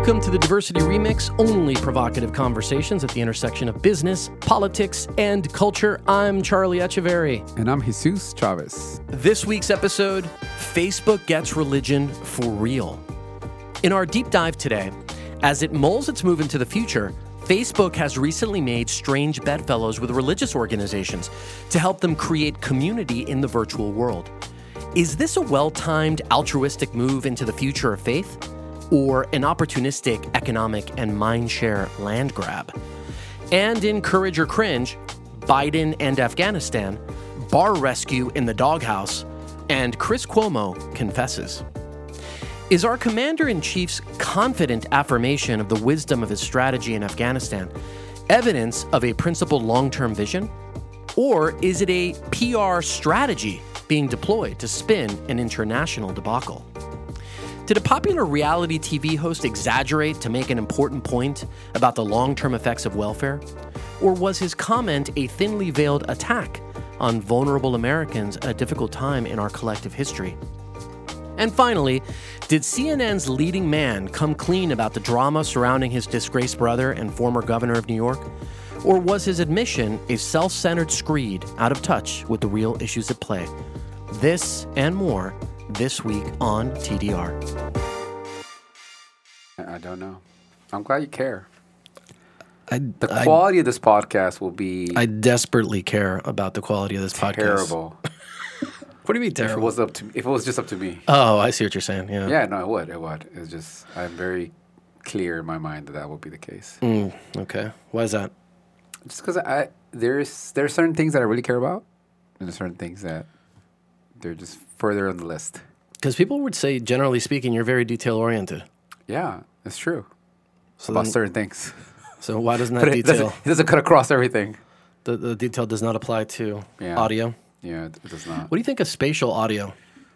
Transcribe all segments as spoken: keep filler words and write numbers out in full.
Welcome to the Diversity Remix, only provocative conversations at the intersection of business, politics, and culture. I'm Charlie Echeverry. And I'm Jesus Chavez. This week's episode, Facebook gets religion for real. In our deep dive today, as it mulls its move into the future, Facebook has recently made strange bedfellows with religious organizations to help them create community in the virtual world. Is this a well-timed altruistic move into the future of faith? Or an opportunistic economic and mindshare land grab? And in Courage or Cringe, Biden and Afghanistan, bar rescue in the doghouse, and Chris Cuomo confesses. Is our commander-in-chief's confident affirmation of the wisdom of his strategy in Afghanistan evidence of a principled long-term vision? Or is it a P R strategy being deployed to spin an international debacle? Did a popular reality T V host exaggerate to make an important point about the long-term effects of welfare? Or was his comment a thinly veiled attack on vulnerable Americans at a difficult time in our collective history? And finally, did C N N's leading man come clean about the drama surrounding his disgraced brother and former governor of New York? Or was his admission a self-centered screed out of touch with the real issues at play? This and more this week on T D R. I don't know. I'm glad you care. I, the quality I, of this podcast will be I desperately care about the quality of this podcast. Terrible. What do you mean terrible? If it was up to if it was just up to me. Oh, I see what you're saying. Yeah. Yeah, no, it would. It would. It's just I'm very clear in my mind that that would be the case. Mm, okay. Why is that? Just because I there's there's certain things that I really care about, and there's certain things that they're just further on the list. Because people would say, generally speaking, you're very detail-oriented. Yeah, it's true. So about then, certain things. So why doesn't that but it detail... Doesn't, it doesn't cut across everything. The, the detail does not apply to yeah. audio? Yeah, it, it does not. What do you think of spatial audio?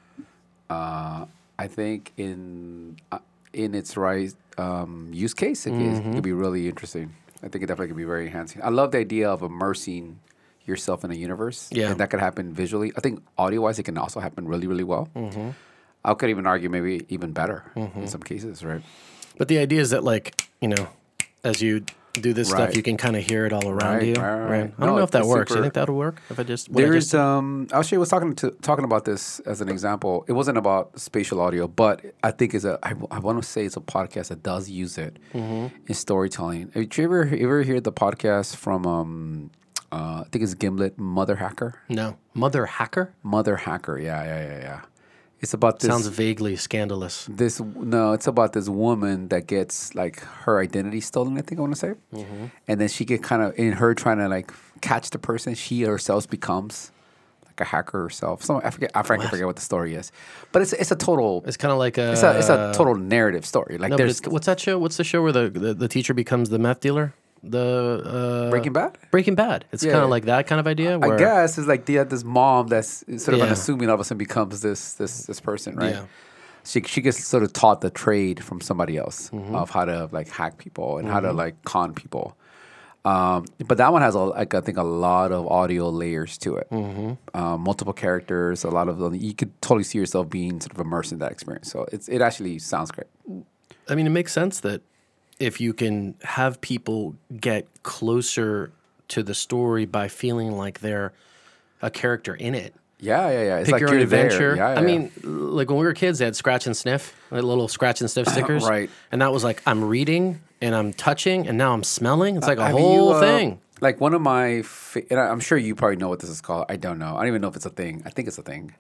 Uh, I think in uh, in its right um, use case, it, Mm-hmm. it could be really interesting. I think it definitely could be very enhancing. I love the idea of immersing yourself in a universe. Yeah. And that could happen visually. I think audio-wise, it can also happen really, really well. Mm-hmm. I could even argue maybe even better mm-hmm. in some cases, right? But the idea is that, like, you know, as you do this right. stuff, you can kind of hear it all around right, you. Right, right, right. I don't no, know if that works. Super, You think that'll work? If I just there I is just... um. Actually, I was talking to talking about this as an example. It wasn't about spatial audio, but I think it's a. I, I want to say it's a podcast that does use it mm-hmm. in storytelling. Did you ever you ever hear the podcast from um, uh, I think it's Gimlet, Mother Hacker? No, Mother Hacker. Mother Hacker. Yeah, yeah, yeah, yeah. It's about this. Sounds vaguely scandalous. This no, it's about this woman that gets like her identity stolen. I think I want to say, mm-hmm. and then she get kind of in her trying to like catch the person. She herself becomes like a hacker herself. So I forget. I frankly what? forget what the story is, but it's it's a total. It's kind of like a. It's a it's a total narrative story. Like no, there's what's that show? What's the show where the, the, the teacher becomes the meth dealer? The uh, Breaking Bad. Breaking Bad. It's Yeah. kind of like that kind of idea. Where, I guess it's like they had this mom that's sort of Yeah. unassuming. All of a sudden becomes this this this person, right? Yeah. She she gets sort of taught the trade from somebody else Mm-hmm. of how to like hack people and how to like con people. Um, but that one has a, like I think a lot of audio layers to it, Mm-hmm. um, multiple characters, a lot of them. You could totally see yourself being sort of immersed in that experience. So it's it actually sounds great. I mean, it makes sense that if you can have people get closer to the story by feeling like they're a character in it. Yeah, yeah, yeah. It's Pick like your own you're there. adventure. Yeah, yeah, I yeah. mean, like when we were kids, they had scratch and sniff, like little scratch and sniff stickers. Right. And that was like, I'm reading and I'm touching and now I'm smelling. It's like a Have whole you, uh, thing. Like one of my, fa- and I- I'm sure you probably know what this is called. I don't know. I don't even know if it's a thing. I think it's a thing.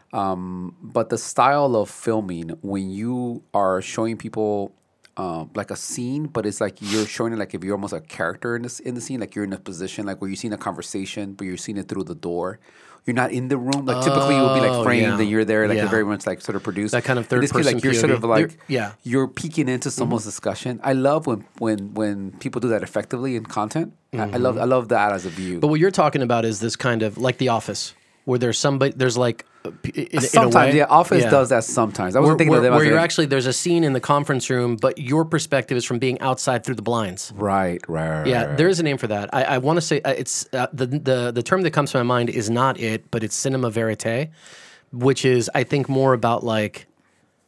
Um, but the style of filming when you are showing people um, like a scene, but it's like you're showing it like if you're almost a character in this in the scene, like you're in a position like where you're seeing a conversation, but you're seeing it through the door. You're not in the room. Like typically, it would be like Oh, framed, yeah. and you're there, like Yeah. you're very much like sort of produced. That kind of In this case, third-person like you're sort P O of V. like You're- yeah. you're peeking into someone's discussion. I love when when when people do that effectively in content. I, I love I love that as a view. But what you're talking about is this kind of like The Office, where there's somebody, there's like, uh, in, in sometimes, a way, yeah, Office yeah. does that sometimes. I wasn't Where, thinking where, of them where as you're like- actually, there's a scene in the conference room, but your perspective is from being outside through the blinds. right, right, right. Yeah, right. there is a name for that. I, I want to say uh, it's uh, the the the term that comes to my mind is not it, but it's cinema verite, which is I think more about like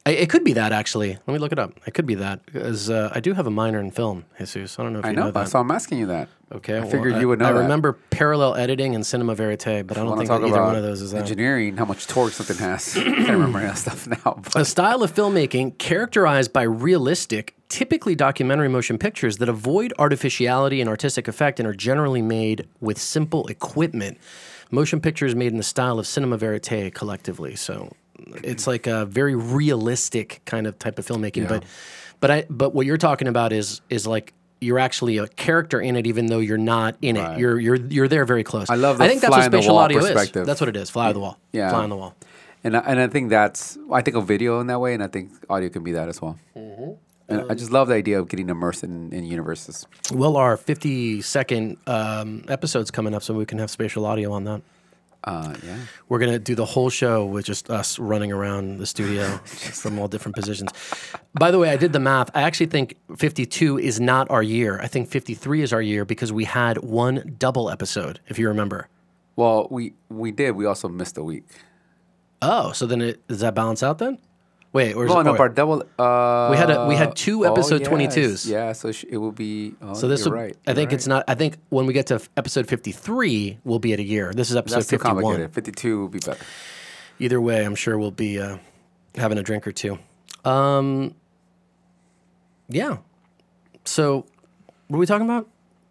I, it could be that, actually. Let me look it up. It could be that. Because uh, I do have a minor in film, Jesus. I don't know if I you know, know that. so I'm asking you that. Okay. I well, figured I, you would know I that. remember parallel editing and cinema verite, but I don't Wanna think talk that either about one of those is that. engineering, how much torque something has. I can't remember any of that stuff now. A But style of filmmaking characterized by realistic, typically documentary motion pictures that avoid artificiality and artistic effect and are generally made with simple equipment. Motion pictures made in the style of cinema verite collectively. So it's like a very realistic kind of type of filmmaking. Yeah. But but I but what you're talking about is is like you're actually a character in it, even though you're not in Right. it. You're you're you're there very close. I love the I think that's what fly on the spatial wall audio is. perspective. That's what it is. Fly on the wall. Yeah. Fly on the wall. and I, and I think that's I think of video in that way, and I think audio can be that as well. Mm-hmm. And I just love the idea of getting immersed in, in universes. Well, our fifty second um, episode's coming up, so we can have spatial audio on that. Uh, yeah. We're going to do the whole show with just us running around the studio from all different positions. By the way, I did the math. I actually think fifty-two is not our year. I think fifty-three is our year because we had one double episode, if you remember. Well, we we did. We also missed a week. Oh, so then it, does that balance out then? Wait, or is Well, it, no, or- but double. Uh, We had a- we had two oh, episode yes. twenty-twos. Yeah, so sh- it will be. Oh, so this you're will, right. I you're think right. it's not, I think when we get to f- episode fifty-three, we'll be at a year. This is episode That's too fifty-one. complicated. Fifty-two would be better. Either way, I'm sure we'll be uh, having a drink or two. Um, yeah. So, what are we talking about?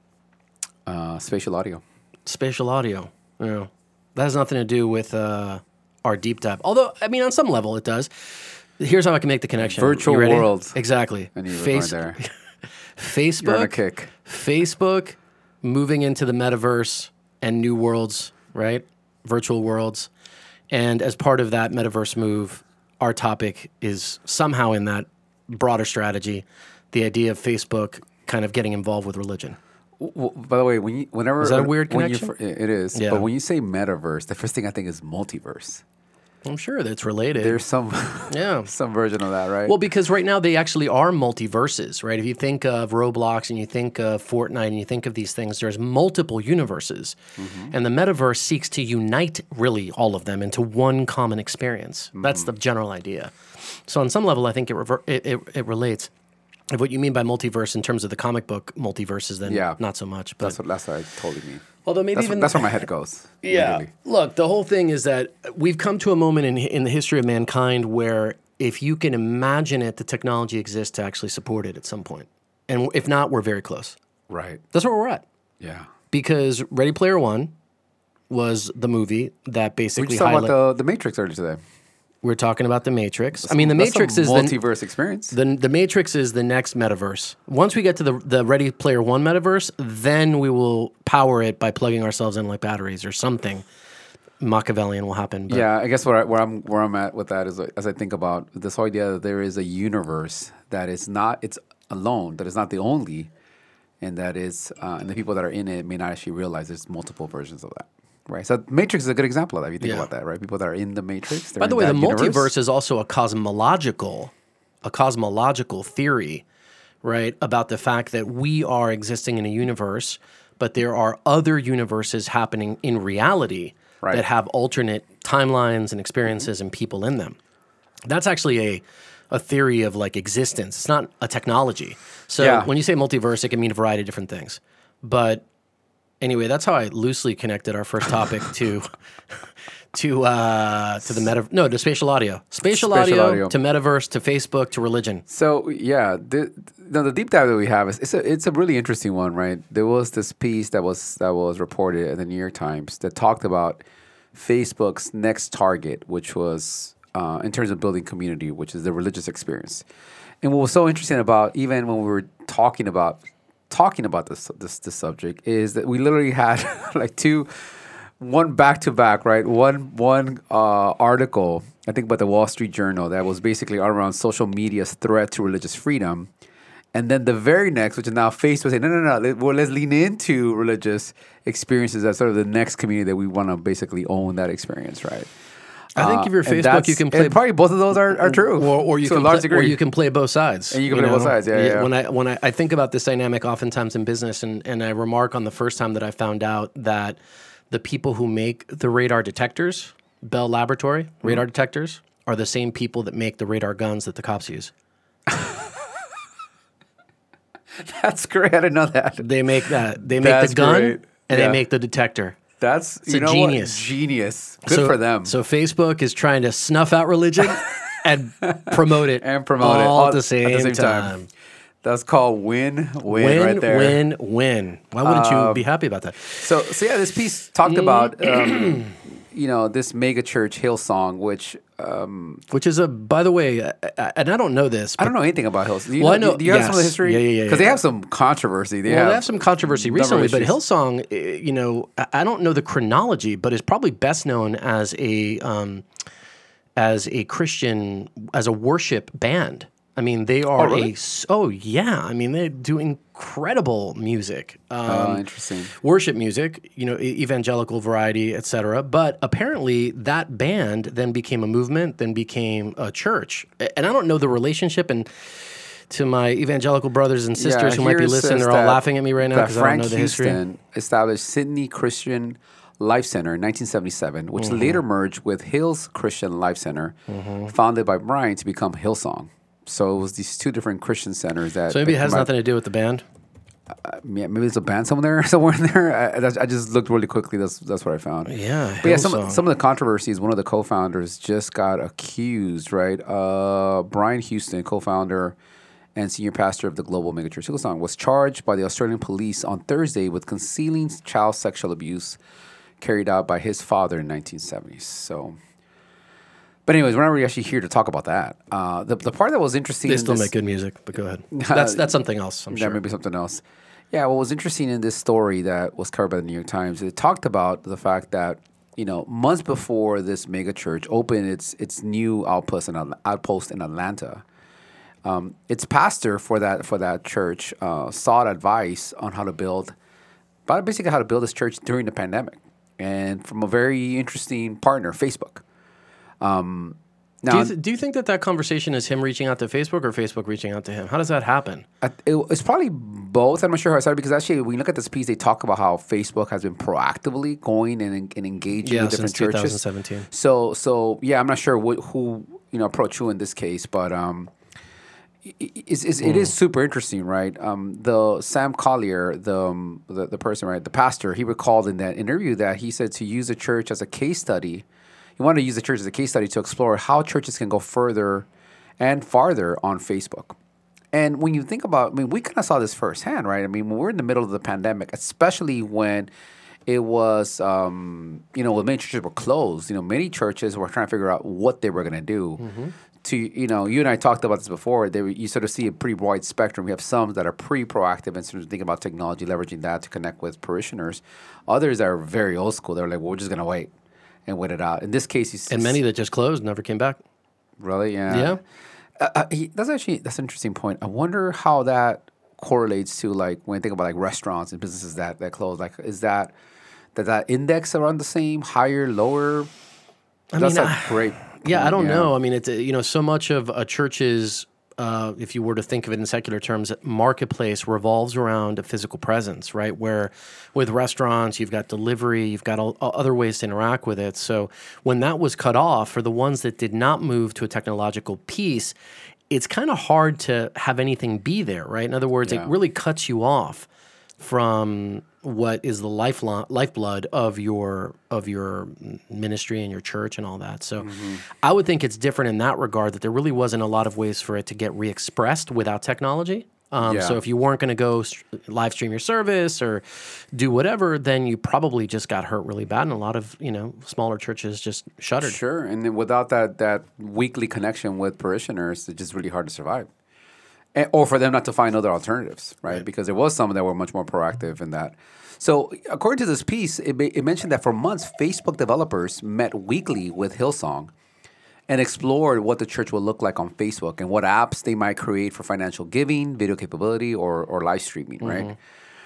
Uh, spatial audio. Spatial audio. Yeah. That has nothing to do with uh, our deep dive. Although, I mean, on some level it does. Here's how I can make the connection. Virtual You ready? worlds. Exactly. I knew you were Face- going there. Facebook. You're on a kick. Facebook moving into the metaverse and new worlds, right? Virtual worlds. And as part of that metaverse move, our topic is somehow in that broader strategy, the idea of Facebook kind of getting involved with religion. Well, by the way, when you, whenever Is that a weird when you connection? fir- it is. Yeah. But when you say metaverse, the first thing I think is multiverse. I'm sure that's related. There's some yeah. some version of that, right? Well, because right now they actually are multiverses, right? If you think of Roblox and you think of Fortnite and you think of these things, there's multiple universes. Mm-hmm. And the metaverse seeks to unite really all of them into one common experience. Mm-hmm. That's the general idea. So on some level, I think it, rever- it, it, it relates. If what you mean by multiverse in terms of the comic book multiverses, then Yeah. not so much. But that's what that's what I totally mean. although maybe That's, even that's where my head goes. Yeah. immediately. Look, the whole thing is that we've come to a moment in in the history of mankind where if you can imagine it, the technology exists to actually support it at some point. And if not, we're very close. Right. That's where we're at. Yeah. Because Ready Player One was the movie that We basically just talked highlight. about the, the Matrix earlier today. We're talking about the Matrix. I mean, the That's Matrix a is the multiverse experience. The, the Matrix is the next metaverse. Once we get to the the Ready Player One metaverse, then we will power it by plugging ourselves in like batteries or something. Machiavellian will happen. But Yeah, I guess where, I, where I'm where I'm at with that is like, as I think about this whole idea that there is a universe that is not it's alone, that is not the only, and that is uh, and the people that are in it may not actually realize there's multiple versions of that. Right. So Matrix is a good example of that if you think Yeah. about that, right? People that are in the Matrix. By the way, the universe. multiverse is also a cosmological, a cosmological theory, right? About the fact that we are existing in a universe, but there are other universes happening in reality Right. that have alternate timelines and experiences and people in them. That's actually a a theory of like existence. It's not a technology. So Yeah. when you say multiverse, it can mean a variety of different things. But anyway, that's how I loosely connected our first topic to to uh, to the meta. No, to spatial audio, spatial, Spatial audio, audio. to metaverse, to Facebook, to religion. So yeah, the, no, the deep dive that we have is it's a it's a really interesting one, right? There was this piece that was that was reported in the New York Times that talked about Facebook's next target, which was uh, in terms of building community, which is the religious experience. And what was so interesting about even when we were talking about talking about this this this subject is that we literally had like two. One back to back, right? One one uh, article, I think about the Wall Street Journal, that was basically all around social media's threat to religious freedom, and then the very next, which is now Facebook, saying no, no, no, let, well, let's lean into religious experiences as sort of the next community that we want to basically own that experience, right? I think if you're Uh, and Facebook, that's- you can play and probably both of those are, are true, or, or you to can a large play, degree. or you can play both sides. And you can play both sides, yeah, yeah, yeah. When I when I, I think about this dynamic, oftentimes in business, and and I remark on the first time that I found out that the people who make the radar detectors, Bell Laboratory radar detectors, are the same people that make the radar guns that the cops use. That's great. I didn't know that. They make that. They make That's the gun great. and Yeah. they make the detector. That's It's you a know genius. What? Genius. Good so, for them. So Facebook is trying to snuff out religion and promote it and promote it all at the same, at the same time. time. That's called win win Win, right there. win, win. Why wouldn't you be happy about that? So so yeah, this piece talked about um, you know this mega church Hillsong, which um, Which is a, by the way, uh, uh, and I don't know this. I don't know anything about Hillsong. Do you Well, know, I know- Do you have some of the yes. history? Yeah, yeah, yeah, Because they yeah. have some controversy. They Well, have they have some controversy number of recently, but issues. Hillsong, uh, you know, I I don't know the chronology, but is probably best known as a um, as a Christian, as a worship band. I mean, they are really? a s- oh yeah. I mean, they do incredible music. Um, Oh, interesting. worship music, you know, e- evangelical variety, et cetera. But apparently, that band then became a movement, then became a church. A- And I don't know the relationship. And to my evangelical brothers and sisters who might here be it listening, says they're all that- laughing at me right now that because I don't Frank know the history. Houston established Sydney Christian Life Center in nineteen seventy-seven, which Mm-hmm. later merged with Hills Christian Life Center, founded by Brian to become Hillsong. So it was these two different Christian centers that. So maybe that it has come out- nothing to do with the band. Yeah, maybe there's a band somewhere somewhere in there. I, that's- I just looked really quickly. That's that's what I found. Yeah, But yeah, some Hillsong. some of the controversies. One of the co-founders just got accused. Right, uh, Brian Houston, co-founder and senior pastor of the global megachurch Hillsong, was charged by the Australian police on Thursday with concealing child sexual abuse carried out by his father in nineteen seventies. So. But anyways, we're not really actually here to talk about that. Uh, the the part that was interesting. They in still this- make good music, but go ahead. That's that's something else, I'm that sure. may be something else. Yeah, what was interesting in this story that was covered by the New York Times, it talked about the fact that, you know, months before this mega church opened its its new outpost in Atl- outpost in Atlanta, um, its pastor for that for that church uh, sought advice on how to build, about basically how to build this church during the pandemic, and from a very interesting partner, Facebook. Um, Do now, you, th- do you think that that conversation is him reaching out to Facebook or Facebook reaching out to him? How does that happen? I- it, it's probably both. I'm not sure how it started because actually, when you look at this piece, they talk about how Facebook has been proactively going and, and engaging Yeah, with different since churches. twenty seventeen. So, so yeah, I'm not sure wh- who you know approached who in this case, but um, i- i- it's, it's, it is super interesting, right? Um, the Sam Collier, the, um, the the person, right, the pastor, he recalled in that interview that he said to use the church as a case study. He wanted to use the church as a case study to explore how churches can go further and farther on Facebook. And when you think about, I mean, we kind of saw this firsthand, right? I mean, when we're in the middle of the pandemic, especially when it was, um, you know, when many churches were closed, you know, many churches were trying to figure out what they were going to do. To, you know, you and I talked about this before. They, were- you sort of see a pretty wide spectrum. We have some that are pretty proactive and sort of thinking about technology, leveraging that to connect with parishioners. Others are very old school. They're like, well, we're just going to wait and wait it out. In this case, you s- And many that just closed never came back. really, yeah, Yeah. Uh, uh, he, that's actually that's an interesting point. I wonder how that correlates to like when I think about like restaurants and businesses that that close. Like, is that that that index around the same, higher, lower? I that's mean, a I- great. Yeah, I point, don't know. I mean, it's uh, you know, so much of a church's, uh, if you were to think of it in secular terms, marketplace revolves around a physical presence, right? Where with restaurants, you've got delivery, you've got all, other ways to interact with it. So when that was cut off, for the ones that did not move to a technological piece, it's kind of hard to have anything be there, right? In other words, Yeah. it really cuts you off from what is the lifeline, lifeblood of your of your ministry and your church and all that. So Mm-hmm. I would think it's different in that regard, that there really wasn't a lot of ways for it to get re-expressed without technology. Um, Yeah. So if you weren't going to go st- live stream your service or do whatever, then you probably just got hurt really bad. And a lot of, you know, smaller churches just shuttered. Sure, and then without that that weekly connection with parishioners, it's just really hard to survive. And, or for them not to find other alternatives, right? Right. Because there was some that were much more proactive in that. So, according to this piece, it, ma- it mentioned that for months, Facebook developers met weekly with Hillsong and explored what the church would look like on Facebook and what apps they might create for financial giving, video capability, or or live streaming, right?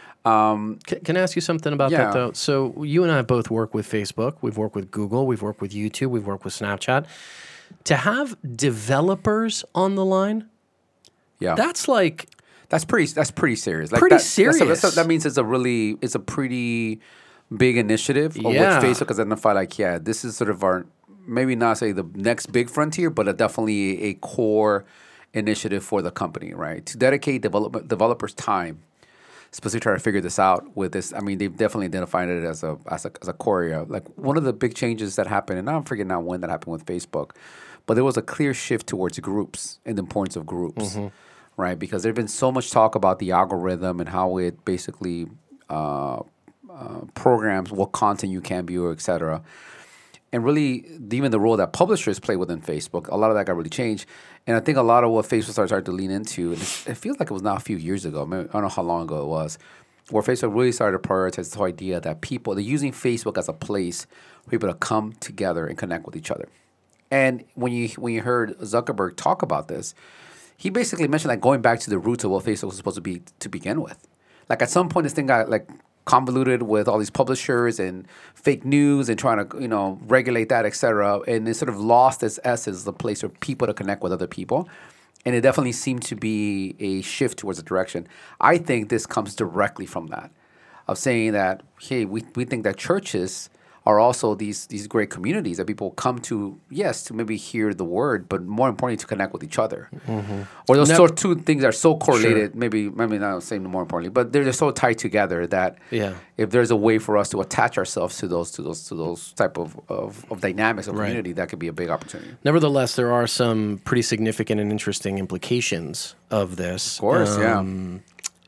Can, can I ask you something about Yeah. that, though? So you and I both work with Facebook. We've worked with Google. We've worked with YouTube. We've worked with Snapchat. To have developers on the line, Yeah, that's like That's pretty. That's pretty serious. Like Pretty that, that's a- that's a- serious. that means it's a really, it's a pretty big initiative of Yeah. which Facebook has identified. Like, yeah, this is sort of our maybe not say the next big frontier, but a, definitely a core initiative for the company, right? To dedicate development developers time, especially try to figure this out with this. I mean, they've definitely identified it as a as a, as a core area. Like one of the big changes that happened, and I'm forgetting now when that happened with Facebook, but there was a clear shift towards groups and the importance of groups, mm-hmm. right? Because there's been so much talk about the algorithm and how it basically uh, uh, programs what content you can view, et cetera. And really, even the role that publishers play within Facebook, a lot of that got really changed. And I think a lot of what Facebook started to lean into, and it feels like it was now a few years ago, maybe, I don't know how long ago it was, where Facebook really started to prioritize this whole idea that people, they're using Facebook as a place for people to come together and connect with each other. And when you when you heard Zuckerberg talk about this, he basically mentioned like going back to the roots of what Facebook was supposed to be to begin with. Like at some point, this thing got like convoluted with all these publishers and fake news and trying to, you know, regulate that, et cetera. And it sort of lost its essence, the place for people to connect with other people. And it definitely seemed to be a shift towards a direction. I think this comes directly from that, of saying that, hey, we, we think that churches are also these these great communities that people come to, yes, to maybe hear the word, but more importantly, to connect with each other. Mm-hmm. Or those sort of two things are so correlated, sure. maybe maybe not saying more importantly, but they're just so tied together that yeah. if there's a way for us to attach ourselves to those to those to those type of, of, of dynamics of right. community, that could be a big opportunity. Nevertheless, there are some pretty significant and interesting implications of this. Of course, um, yeah.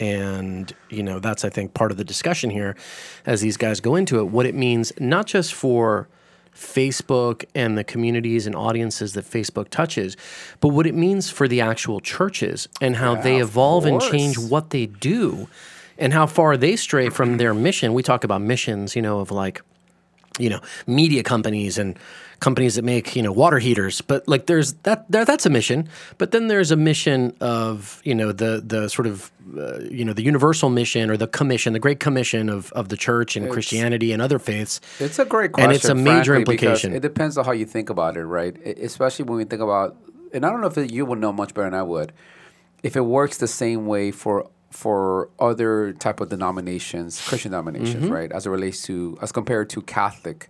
And, you know, that's, I think, part of the discussion here as these guys go into it, what it means not just for Facebook and the communities and audiences that Facebook touches, but what it means for the actual churches and how yeah, they evolve and change what they do and how far they stray from their mission. We talk about missions, you know, of like, you know, media companies and companies that make, you know, water heaters, but like there's that there that's a mission, but then there's a mission of, you know, the the sort of uh, you know, the universal mission or the commission, the great commission of of the church and it's, Christianity and other faiths. It's a great question, and it's a major frankly, implication. It depends on how you think about it, right? It, especially when we think about, and I don't know if it, you would know much better than I would, if it works the same way for for other type of denominations, Christian denominations, mm-hmm. right? As it relates to, as compared to Catholic.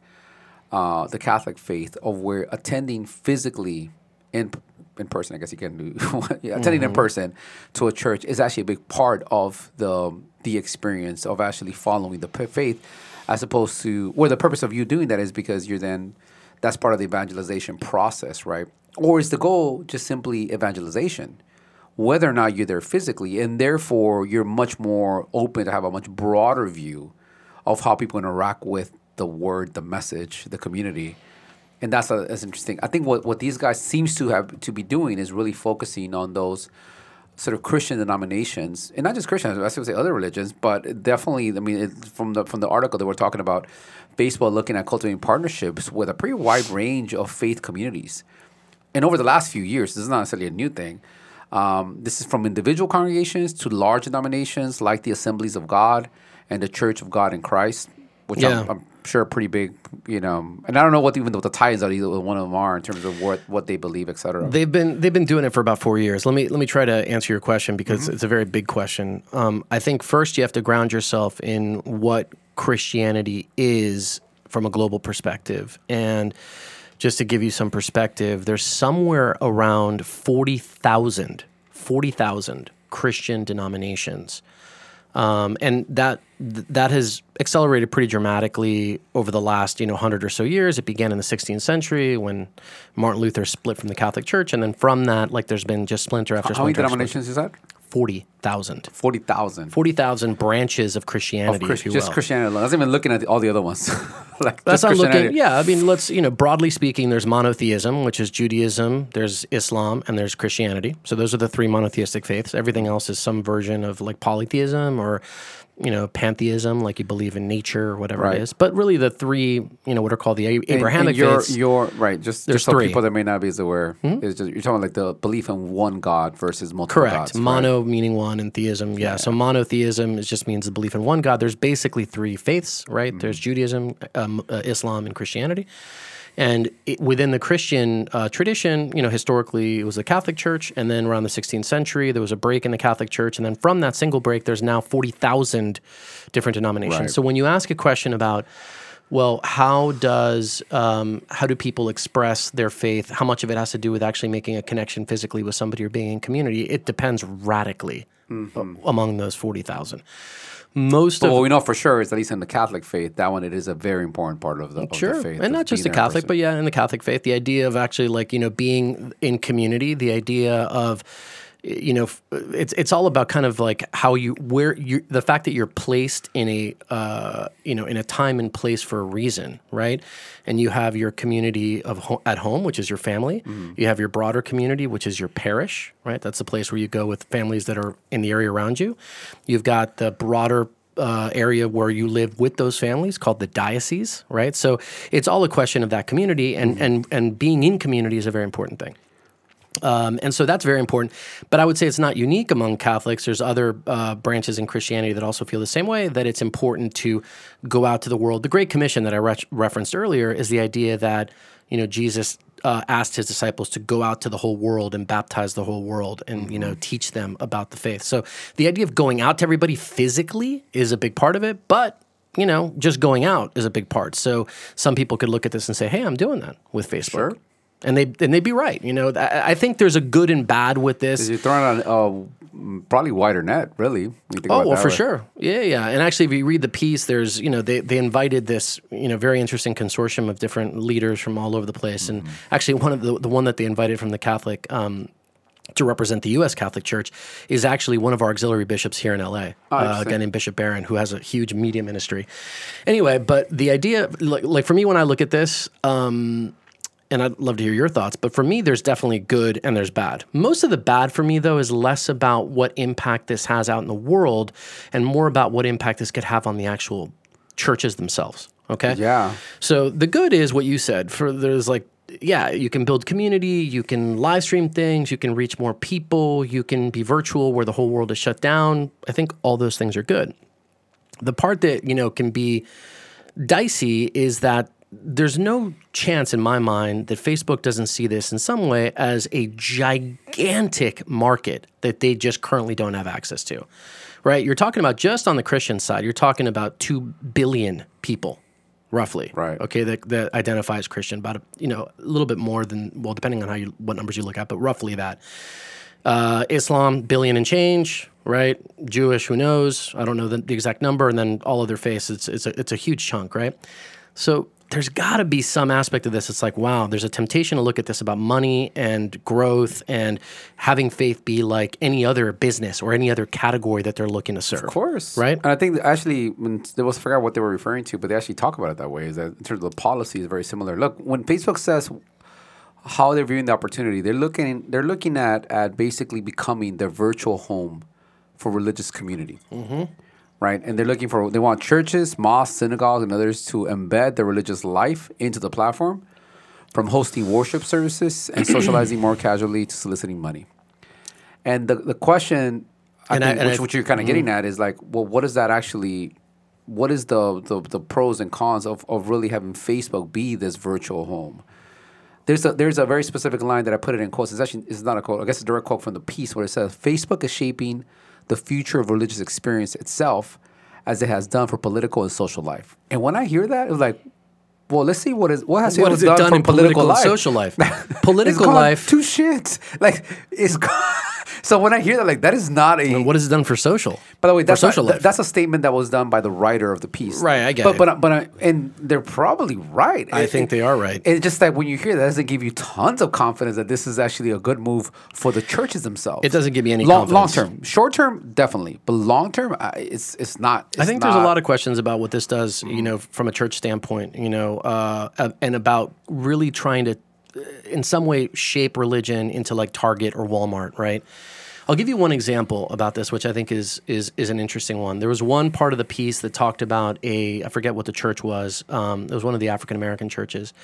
Uh, the Catholic faith of where attending physically in in person, I guess you can do yeah, attending mm-hmm. in person to a church is actually a big part of the the experience of actually following the faith, as opposed to where the purpose of you doing that is because you're then that's part of the evangelization process, right? Or is the goal just simply evangelization, whether or not you're there physically, and therefore you're much more open to have a much broader view of how people interact with the word, the message, the community. And that's, a, that's interesting. I think what, what these guys seems to have to be doing is really focusing on those sort of Christian denominations, and not just Christians, I would say other religions, but definitely, I mean, it, from the from the article that we're talking about, Facebook looking at cultivating partnerships with a pretty wide range of faith communities. And over the last few years, this is not necessarily a new thing. Um, this is from individual congregations to large denominations like the Assemblies of God and the Church of God in Christ, which yeah. I'm, I'm sure pretty big, you know, and I don't know what even what the ties of either one of them are in terms of what, what they believe, et cetera. They've been they've been doing it for about four years. Let me let me try to answer your question because mm-hmm. it's a very big question. Um, I think first you have to ground yourself in what Christianity is from a global perspective, and just to give you some perspective, there's somewhere around forty thousand Christian denominations. Um, and that that has accelerated pretty dramatically over the last, you know, hundred or so years. It began in the sixteenth century when Martin Luther split from the Catholic Church, and then from that, like, there's been just splinter after How splinter. How many denominations is that? Forty thousand. Forty thousand. Forty thousand branches of Christianity, of Christ- if you just will. Christianity alone. I wasn't even looking at all the other ones. like That's not looking. Yeah, I mean, let's you know, broadly speaking, there's monotheism, which is Judaism. There's Islam, and there's Christianity. So those are the three monotheistic faiths. Everything else is some version of like polytheism or, you know, pantheism, like you believe in nature or whatever right. it is. But really, the three, you know, what are called the Abrahamic and, and your, faiths. Your right, just there's just so three. people that may not be as aware, mm-hmm. is just, you're talking like the belief in one God versus multiple Correct. gods. Mono right? meaning one, and theism, yeah. yeah. So monotheism is just means the belief in one God. There's basically three faiths, right? Mm-hmm. There's Judaism, um, uh, Islam, and Christianity. And it, within the Christian uh, tradition, you know, historically it was the Catholic Church, and then around the sixteenth century there was a break in the Catholic Church, and then from that single break, there's now forty thousand different denominations. Right. So when you ask a question about well, how does um, how do people express their faith? How much of it has to do with actually making a connection physically with somebody or being in community? It depends radically mm-hmm. among those forty thousand. Most but of what we know for sure is, at least in the Catholic faith, that one, it is a very important part of the, of sure. the faith. And not just the Catholic, but yeah, in the Catholic faith, the idea of actually like, you know, being in community, the idea of, you know, it's it's all about kind of like how you, where you, the fact that you're placed in a, uh, you know, in a time and place for a reason, right? And you have your community of ho- at home, which is your family. Mm-hmm. You have your broader community, which is your parish, right? That's the place where you go with families that are in the area around you. You've got the broader uh, area where you live with those families called the diocese, right? So it's all a question of that community, and mm-hmm. and and being in community is a very important thing. Um, and so that's very important. But I would say it's not unique among Catholics. There's other uh, branches in Christianity that also feel the same way, that it's important to go out to the world. The Great Commission that I re- referenced earlier is the idea that, you know, Jesus uh, asked his disciples to go out to the whole world and baptize the whole world and, mm-hmm. you know, teach them about the faith. So the idea of going out to everybody physically is a big part of it, but you know, just going out is a big part. So some people could look at this and say, hey, I'm doing that with Facebook. Sure. And they and they'd be right. You know, I, I think there's a good and bad with this. You're throwing on a probably wider net, really. When you think oh, about well, that for way. sure. Yeah, yeah. And actually, if you read the piece, there's, you know, they, they invited this, you know, very interesting consortium of different leaders from all over the place. Mm-hmm. And actually, one of the the one that they invited from the Catholic um, to represent the U S Catholic Church is actually one of our auxiliary bishops here in L A, oh, uh, a guy named Bishop Barron, who has a huge media ministry. Anyway, but the idea, like, like for me, when I look at this, um, and I'd love to hear your thoughts, but for me, there's definitely good and there's bad. Most of the bad for me, though, is less about what impact this has out in the world and more about what impact this could have on the actual churches themselves, okay? Yeah. So the good is what you said. For there's like, yeah, you can build community, you can live stream things, you can reach more people, you can be virtual where the whole world is shut down. I think all those things are good. The part that, you know, can be dicey is that there's no chance in my mind that Facebook doesn't see this in some way as a gigantic market that they just currently don't have access to, right? You're talking about just on the Christian side, you're talking about two billion people, roughly, right? Okay, that, that identify as Christian, about a, you know, a little bit more than, well, depending on how you, what numbers you look at, but roughly that. Uh, Islam, billion and change, right? Jewish, who knows? I don't know the, the exact number, and then all of their faith, it's, it's, a, it's a huge chunk, right? So there's got to be some aspect of this. It's like, wow, there's a temptation to look at this about money and growth and having faith be like any other business or any other category that they're looking to serve. Of course. Right? And I think that actually, when there was, I forgot what they were referring to, but they actually talk about it that way, is that in terms of the policy is very similar. Look, when Facebook says how they're viewing the opportunity, they're looking, they're looking at, at basically becoming the virtual home for religious community. Mm-hmm. Right, and they're looking for, they want churches, mosques, synagogues, and others to embed their religious life into the platform, from hosting worship services and socializing more casually to soliciting money. And the the question, I and think, I, which, I, which you're kind of mm-hmm. getting at, is like, well, what does that actually, what is the, the, the pros and cons of, of really having Facebook be this virtual home? There's a there's a very specific line that I put it in quotes. It's actually it's not a quote. I guess it's a direct quote from the piece where it says, "Facebook is shaping the future of religious experience itself, as it has done for political and social life." And when I hear that, it was like, well, let's see what is what has what Facebook has it done, done for in political, political life. and social life. Political it's life, two shits. Like it's gone. So when I hear that, like that is not a. What has it done for social? By the way, that's for social not, life. that's a statement that was done by the writer of the piece. Right, I get but, it. But but I, and they're probably right. I it, think it, they are right. It's just that when you hear that, it doesn't give you tons of confidence that this is actually a good move for the churches themselves. It doesn't give you any long, confidence. Long term, short term, definitely, but long term, uh, it's it's not. It's I think not, there's a lot of questions about what this does, you know, from a church standpoint, you know, uh, and about really trying to, in some way, shape religion into like Target or Walmart, right? I'll give you one example about this, which I think is is is an interesting one. There was one part of the piece that talked about a, I forget what the church was. Um, it was one of the African American churches,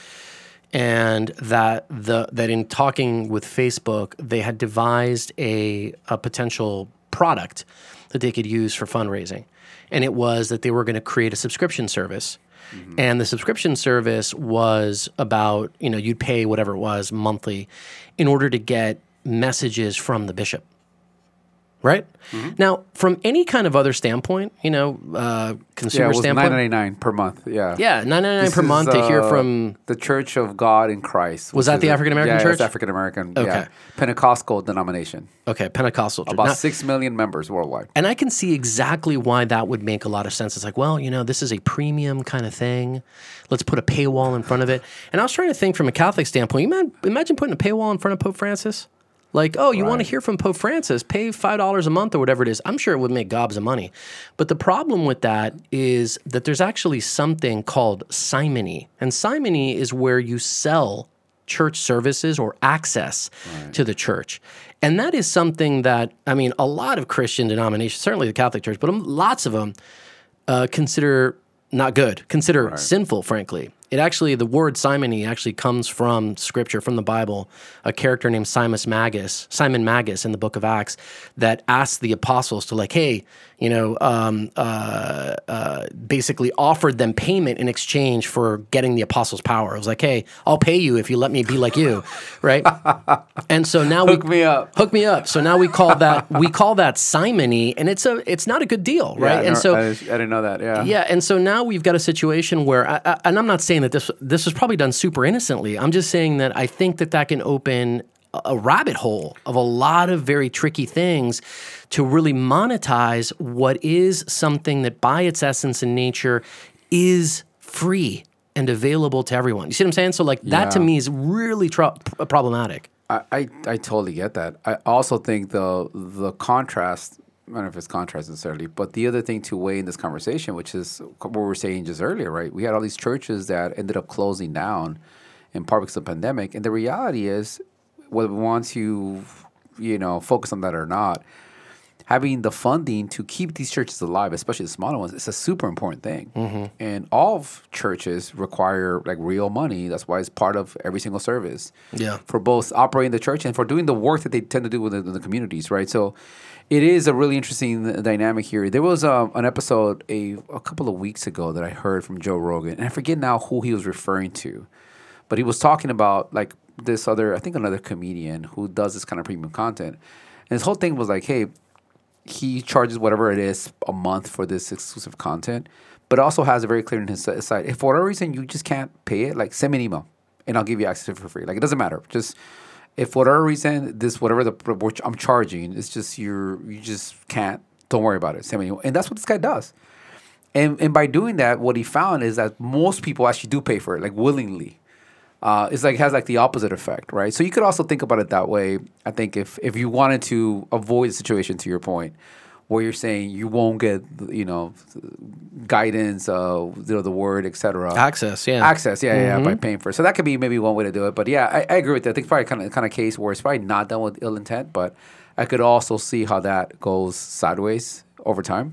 and that the that in talking with Facebook, they had devised a a potential product that they could use for fundraising, and it was that they were going to create a subscription service. Mm-hmm. And the subscription service was about, you know, you'd pay whatever it was monthly in order to get messages from the bishop. right? Mm-hmm. Now, from any kind of other standpoint, you know, uh, consumer yeah, it was standpoint. nine ninety-nine per month. Yeah. Yeah, nine ninety-nine This per is, month to hear uh, from... the Church of God in Christ. Was which that is the a- African-American yeah, church? it's African American. Okay. Yeah. Pentecostal denomination. Okay, Pentecostal church. About Now- six million members worldwide. And I can see exactly why that would make a lot of sense. It's like, well, you know, this is a premium kind of thing. Let's put a paywall in front of it. And I was trying to think from a Catholic standpoint, you man, imagine putting a paywall in front of Pope Francis. Like, oh, you Right. want to hear from Pope Francis, pay five dollars a month or whatever it is. I'm sure it would make gobs of money. But the problem with that is that there's actually something called simony. And simony is where you sell church services or access right. to the church. And that is something that, I mean, a lot of Christian denominations, certainly the Catholic Church, but lots of them uh, consider not good, consider right. sinful, frankly. It actually, the word simony actually comes from Scripture, from the Bible, a character named Simon Magus, Simon Magus in the book of Acts that asked the apostles to like, hey, you know, um, uh, uh, basically offered them payment in exchange for getting the apostles' power. It was like, hey, I'll pay you if you let me be like you, right? And so now hook we, me up, hook me up. So now we call that we call that simony, and it's a it's not a good deal, right? Yeah, and no, so I, I didn't know that. Yeah, yeah, and so now we've got a situation where, I, I, and I'm not saying that this this was probably done super innocently. I'm just saying that I think that that can open a, a rabbit hole of a lot of very tricky things to really monetize what is something that by its essence and nature is free and available to everyone. You see what I'm saying? So like that Yeah. to me is really tro- problematic. I, I I totally get that. I also think the the contrast. I don't know if it's contrast necessarily, but the other thing to weigh in this conversation, which is what we were saying just earlier, right? We had all these churches that ended up closing down in part because of the pandemic, and the reality is, whether we want to, you know, focus on that or not, having the funding to keep these churches alive, especially the smaller ones, is a super important thing. Mm-hmm. And all of churches require like real money. That's why it's part of every single service. Yeah. For both operating the church and for doing the work that they tend to do within the, the communities, right? So it is a really interesting dynamic here. There was um, an episode a, a couple of weeks ago that I heard from Joe Rogan, and I forget now who he was referring to, but he was talking about like this other, I think another comedian who does this kind of premium content. And his whole thing was like, hey, he charges whatever it is a month for this exclusive content, but also has it very clear in his side. If for whatever reason you just can't pay it, like send me an email and I'll give you access to it for free. Like it doesn't matter. Just if for whatever reason this whatever the which I'm charging, it's just you're you just can't. Don't worry about it. Send me an email. And that's what this guy does. And and by doing that, what he found is that most people actually do pay for it, like willingly. Uh, it's like has like the opposite effect, right? So you could also think about it that way. I think if if you wanted to avoid the situation, to your point, where you're saying you won't get, you know, guidance, uh, you know, the word, et cetera. Access, yeah, access, yeah, mm-hmm. yeah, by paying for it. So that could be maybe one way to do it. But yeah, I, I agree with that. I think it's probably kind of kind of case where it's probably not done with ill intent, but I could also see how that goes sideways over time.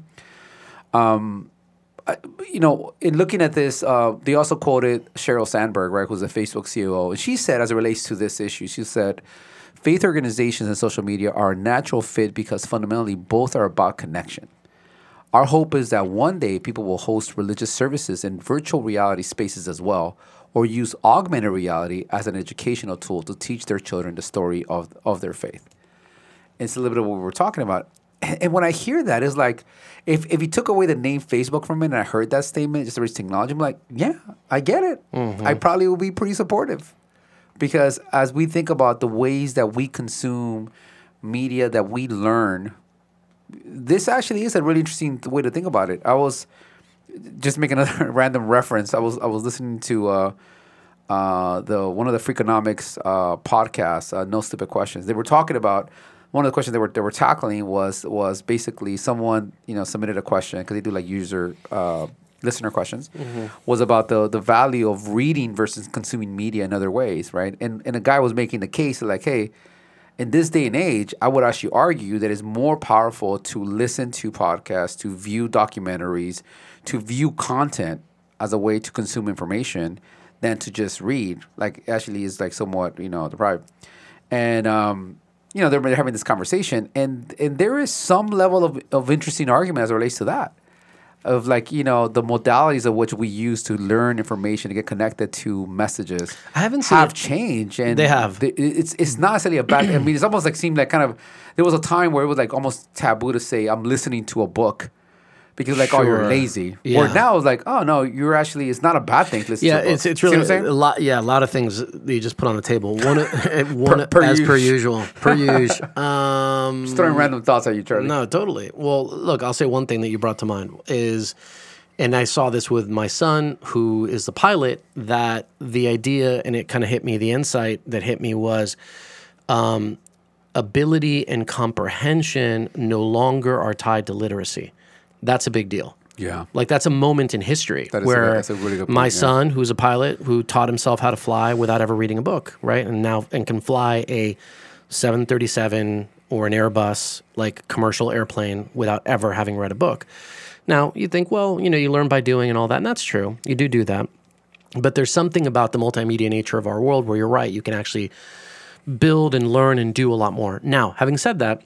Um. I, you know, in looking at this, uh, they also quoted Sheryl Sandberg, right, who's a Facebook C O O. And she said, as it relates to this issue, she said, faith organizations and social media are a natural fit because fundamentally both are about connection. Our hope is that one day people will host religious services in virtual reality spaces as well, or use augmented reality as an educational tool to teach their children the story of, of their faith. And it's a little bit of what we were talking about. And when I hear that, it's like, if, if you took away the name Facebook from it and I heard that statement, just to reach technology, I'm like, yeah, I get it. Mm-hmm. I probably will be pretty supportive. Because as we think about the ways that we consume media, that we learn, this actually is a really interesting way to think about it. I was, just make another random reference, I was I was listening to uh, uh, the one of the Freakonomics uh, podcasts, uh, No Stupid Questions. They were talking about, one of the questions they were they were tackling was was basically someone, you know, submitted a question because they do like user uh, listener questions, mm-hmm. was about the the value of reading versus consuming media in other ways, right? And and a guy was making the case like, hey, in this day and age, I would actually argue that it's more powerful to listen to podcasts, to view documentaries, to view content as a way to consume information than to just read. Like actually is like somewhat, you know, deprived. And um you know, they're having this conversation, and and there is some level of, of interesting argument as it relates to that. of like, you know, the modalities of which we use to learn information to get connected to messages I haven't seen have it. changed. And They have. the- it's it's not necessarily a bad. I mean, it's almost like seemed like kind of there was a time where it was like almost taboo to say I'm listening to a book. Because like, oh, you're Sure. lazy. Yeah. Or now it's like, oh no, you're actually. It's not a bad thing to listen Yeah, to. a book. it's it's See really what I'm a saying? lot. Yeah, a lot of things that you just put on the table. One, one Per- per as per usual. usual, per usual. Um, Just throwing random thoughts at you, Charlie. No, totally. Well, look, I'll say one thing that you brought to mind is, and I saw this with my son, who is the pilot, that the idea, and it kind of hit me, the insight that hit me was um, ability and comprehension no longer are tied to literacy. That's a big deal. Yeah. Like that's a moment in history That is a- where that's a really good my point, yeah. son, who's a pilot, who taught himself how to fly without ever reading a book, right? And now and can fly a seven thirty-seven or an Airbus like commercial airplane without ever having read a book. Now you think, well, you know, you learn by doing and all that, and that's true. You do do that, but there's something about the multimedia nature of our world where you're right. You can actually build and learn and do a lot more. Now, having said that,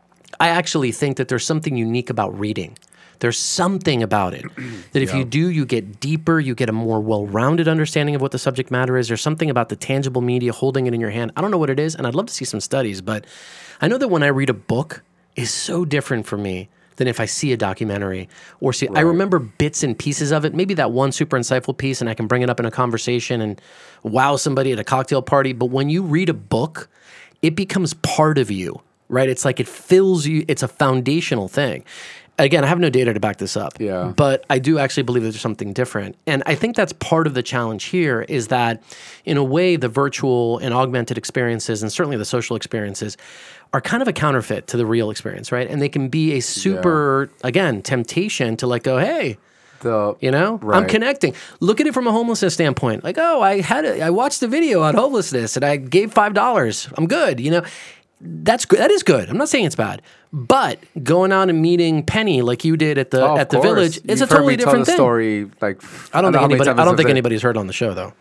I actually think that there's something unique about reading. There's something about it that if Yeah. you do, you get deeper, you get a more well-rounded understanding of what the subject matter is. There's something about the tangible media, holding it in your hand. I don't know what it is, and I'd love to see some studies, but I know that when I read a book, is so different for me than if I see a documentary or see. I remember bits and pieces of it, maybe that one super insightful piece, and I can bring it up in a conversation and wow somebody at a cocktail party. But when you read a book, it becomes part of you, right? It's like it fills you. It's a foundational thing. Again, I have no data to back this up. Yeah. But I do actually believe there's something different. And I think that's part of the challenge here is that, in a way, the virtual and augmented experiences, and certainly the social experiences, are kind of a counterfeit to the real experience, right? And they can be a super, again, temptation to like go, hey, The you know, I'm Right. connecting. Look at it from a homelessness standpoint. Like, oh, I had a, I watched a video on homelessness and I gave five dollars. I'm good. You know, that's good. That is good. I'm not saying it's bad. But going out and meeting Penny like you did at the Oh, of at the course. village, it's You've a heard totally me tell different the thing. story. Like I don't know think how many anybody. times I don't I've think said- anybody's heard on the show though.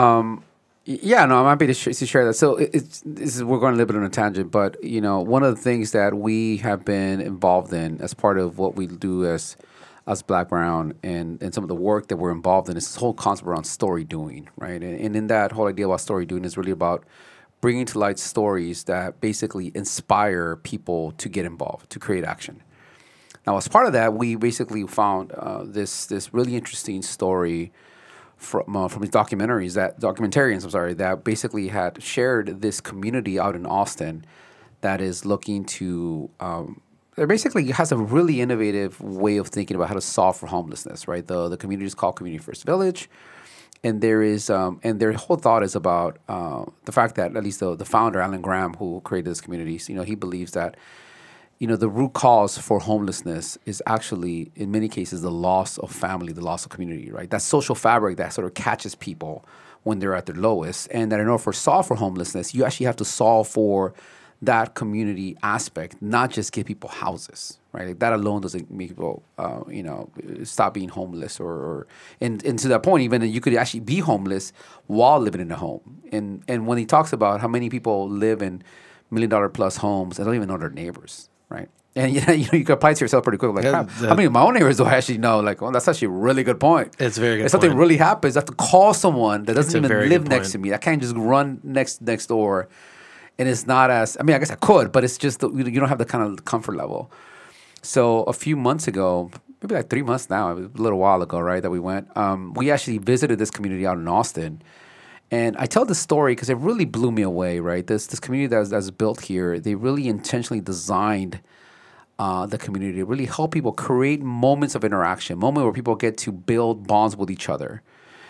Yeah, no, I'm happy to, sh- to share that. So it, it's this is, we're going a little bit on a tangent, but you know, one of the things that we have been involved in as part of what we do as as Black Brown and, and some of the work that we're involved in is this whole concept around story doing, right? And, and in that whole idea about story doing is really about bringing to light stories that basically inspire people to get involved, to create action. Now, as part of that, we basically found uh, this this really interesting story from uh, from these documentaries that documentarians, I'm sorry, that basically had shared this community out in Austin that is looking to. Um, it basically has a really innovative way of thinking about how to solve for homelessness. Right, the the community is called Community First Village, and there is um, and their whole thought is about uh, the fact that at least the the founder Alan Graham, who created this community, you know, he believes that. You know, the root cause for homelessness is actually, in many cases, the loss of family, the loss of community, right? That social fabric that sort of catches people when they're at their lowest. And that in order for solve for homelessness, you actually have to solve for that community aspect, not just give people houses, right? Like that alone doesn't make people, uh, you know, stop being homeless or, or and, and to that point, even you could actually be homeless while living in a home. And, and when he talks about how many people live in million dollar plus homes and don't even know their neighbors, right? And you know, you know, you can apply it to yourself pretty quick. Like, Yeah, how, that- how many of my own neighbors do I actually know? Like, well, that's actually a really good point. It's a very good If something point. really happens, I have to call someone that doesn't a even very live good next point. to me. I can't just run next next door, and it's not as. I mean, I guess I could, but it's just the, you don't have the kind of comfort level. So a few months ago, maybe like three months now, it was a little while ago, right? That we went. Um, we actually visited this community out in Austin. And I tell this story because it really blew me away, right? This this community that's, that's built here, they really intentionally designed uh, the community to really help people create moments of interaction, moments where people get to build bonds with each other.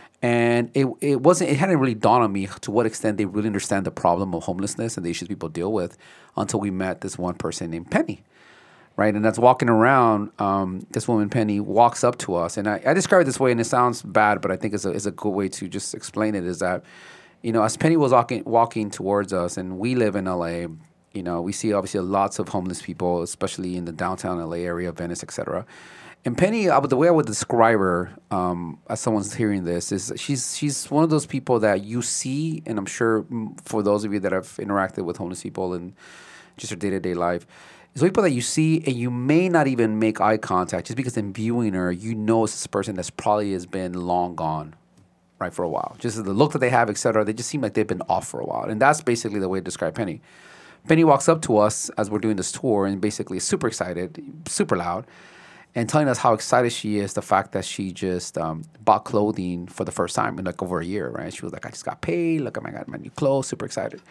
And it it wasn't it hadn't really dawned on me to what extent they really understand the problem of homelessness and the issues people deal with until we met this one person named Penny. Right, and that's walking around. Um, this woman Penny walks up to us, and I, I describe it this way, and it sounds bad, but I think it's a, it's a good way to just explain it. Is that, you know, as Penny was walking walking towards us, and we live in L A, you know, we see obviously lots of homeless people, especially in the downtown L A area, Venice, et cetera. And Penny, uh, the way I would describe her, um, as someone's hearing this, is she's she's one of those people that you see, and I'm sure mm, for those of you that have interacted with homeless people and just their day to day life. It's people that you see and you may not even make eye contact just because in viewing her, you know it's this person that's probably has been long gone, right, for a while. Just the look that they have, et cetera, they just seem like they've been off for a while. And that's basically the way to describe Penny. Penny walks up to us as we're doing this tour and basically is super excited, super loud, and telling us how excited she is, the fact that she just um, bought clothing for the first time in like over a year, right? She was like, I just got paid. Look, I got my new clothes, super excited.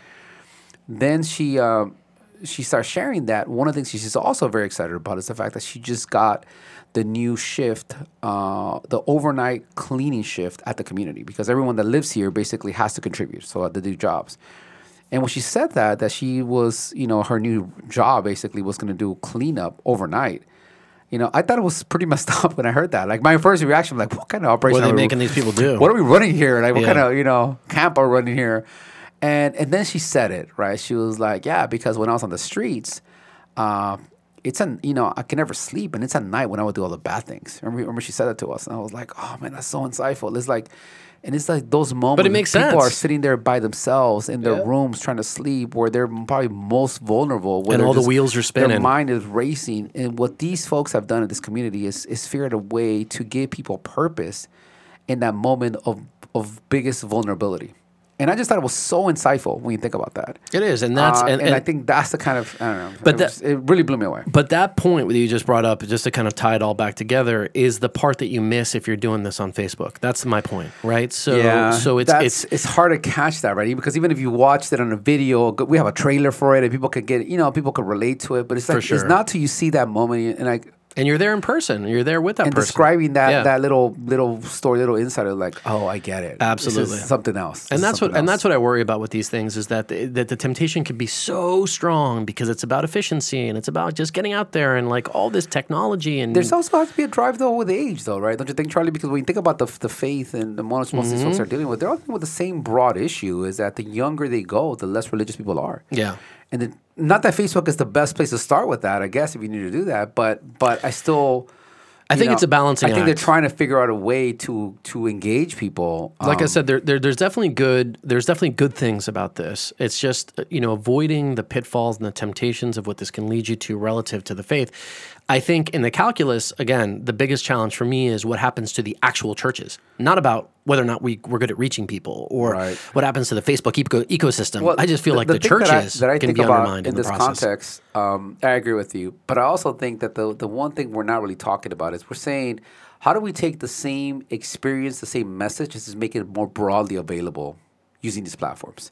Then she... Um, she starts sharing that one of the things she's also very excited about is the fact that she just got the new shift, uh, the overnight cleaning shift at the community, because everyone that lives here basically has to contribute, so they do jobs. And when she said that, that she was, you know, her new job basically was going to do cleanup overnight, you know, I thought it was pretty messed up when I heard that. Like, my first reaction, like, what kind of operation What are they are we, making these people do? What are we running here? Like, what Yeah. kind of, you know, camp are we running here? And and then she said it, right? She was like, yeah, because when I was on the streets, uh, it's an, you know, I can never sleep. And it's at night when I would do all the bad things. Remember, remember she said that to us. And I was like, oh, man, that's so insightful. It's like, and it's like those moments But it makes people sense. are sitting there by themselves in their Yeah. rooms trying to sleep where they're probably most vulnerable. Where And they're all the just- wheels are spinning. Their mind is racing. And what these folks have done in this community is, is figured a way to give people purpose in that moment of, of biggest vulnerability. And I just thought it was so insightful when you think about that. It is, and that's Uh, and, and, and I think that's the kind of I don't know. But it, that- was- it really blew me away. But that point that you just brought up, just to kind of tie it all back together, is the part that you miss if you're doing this on Facebook. That's my point, right? So, so it's that's, it's it's hard to catch that, right? Because even if you watched it on a video, we have a trailer for it, and people could get, you know, people could relate to it. But it's like sure. it's not till you see that moment, and like and you're there in person. You're there with that and person. describing that Yeah. that little little story, little insight of like, oh, I get it. Absolutely. This is something else. This And is that's what something and else. that's what I worry about with these things is that the, that the temptation can be so strong because it's about efficiency and it's about just getting out there and like all this technology and There's also has to be a drive though with age though, right? Don't you think, Charlie? Because when you think about the the faith and the most most of these Mm-hmm. folks are dealing with, they're all dealing with the same broad issue: is that the younger they go, the less religious people are. yeah. And then, not that Facebook is the best place to start with that, I guess, if you need to do that, but but I still. I you think know, it's a balancing I think act. they're trying to figure out a way to to engage people. Like I Um, said, there, there there's definitely good there's definitely good things about this. It's just uh, you know avoiding the pitfalls and the temptations of what this can lead you to relative to the faith. I think in the calculus, again, the biggest challenge for me is what happens to the actual churches, not about whether or not we, we're good at reaching people or Right. what happens to the Facebook eco- ecosystem. Well, I just feel like the, thing that I- churches that I, can think be about undermined in, in the this process. context. Um, I agree with you, but I also think that the the one thing we're not really talking about is we're saying, how do we take the same experience, the same message, and just make it more broadly available using these platforms?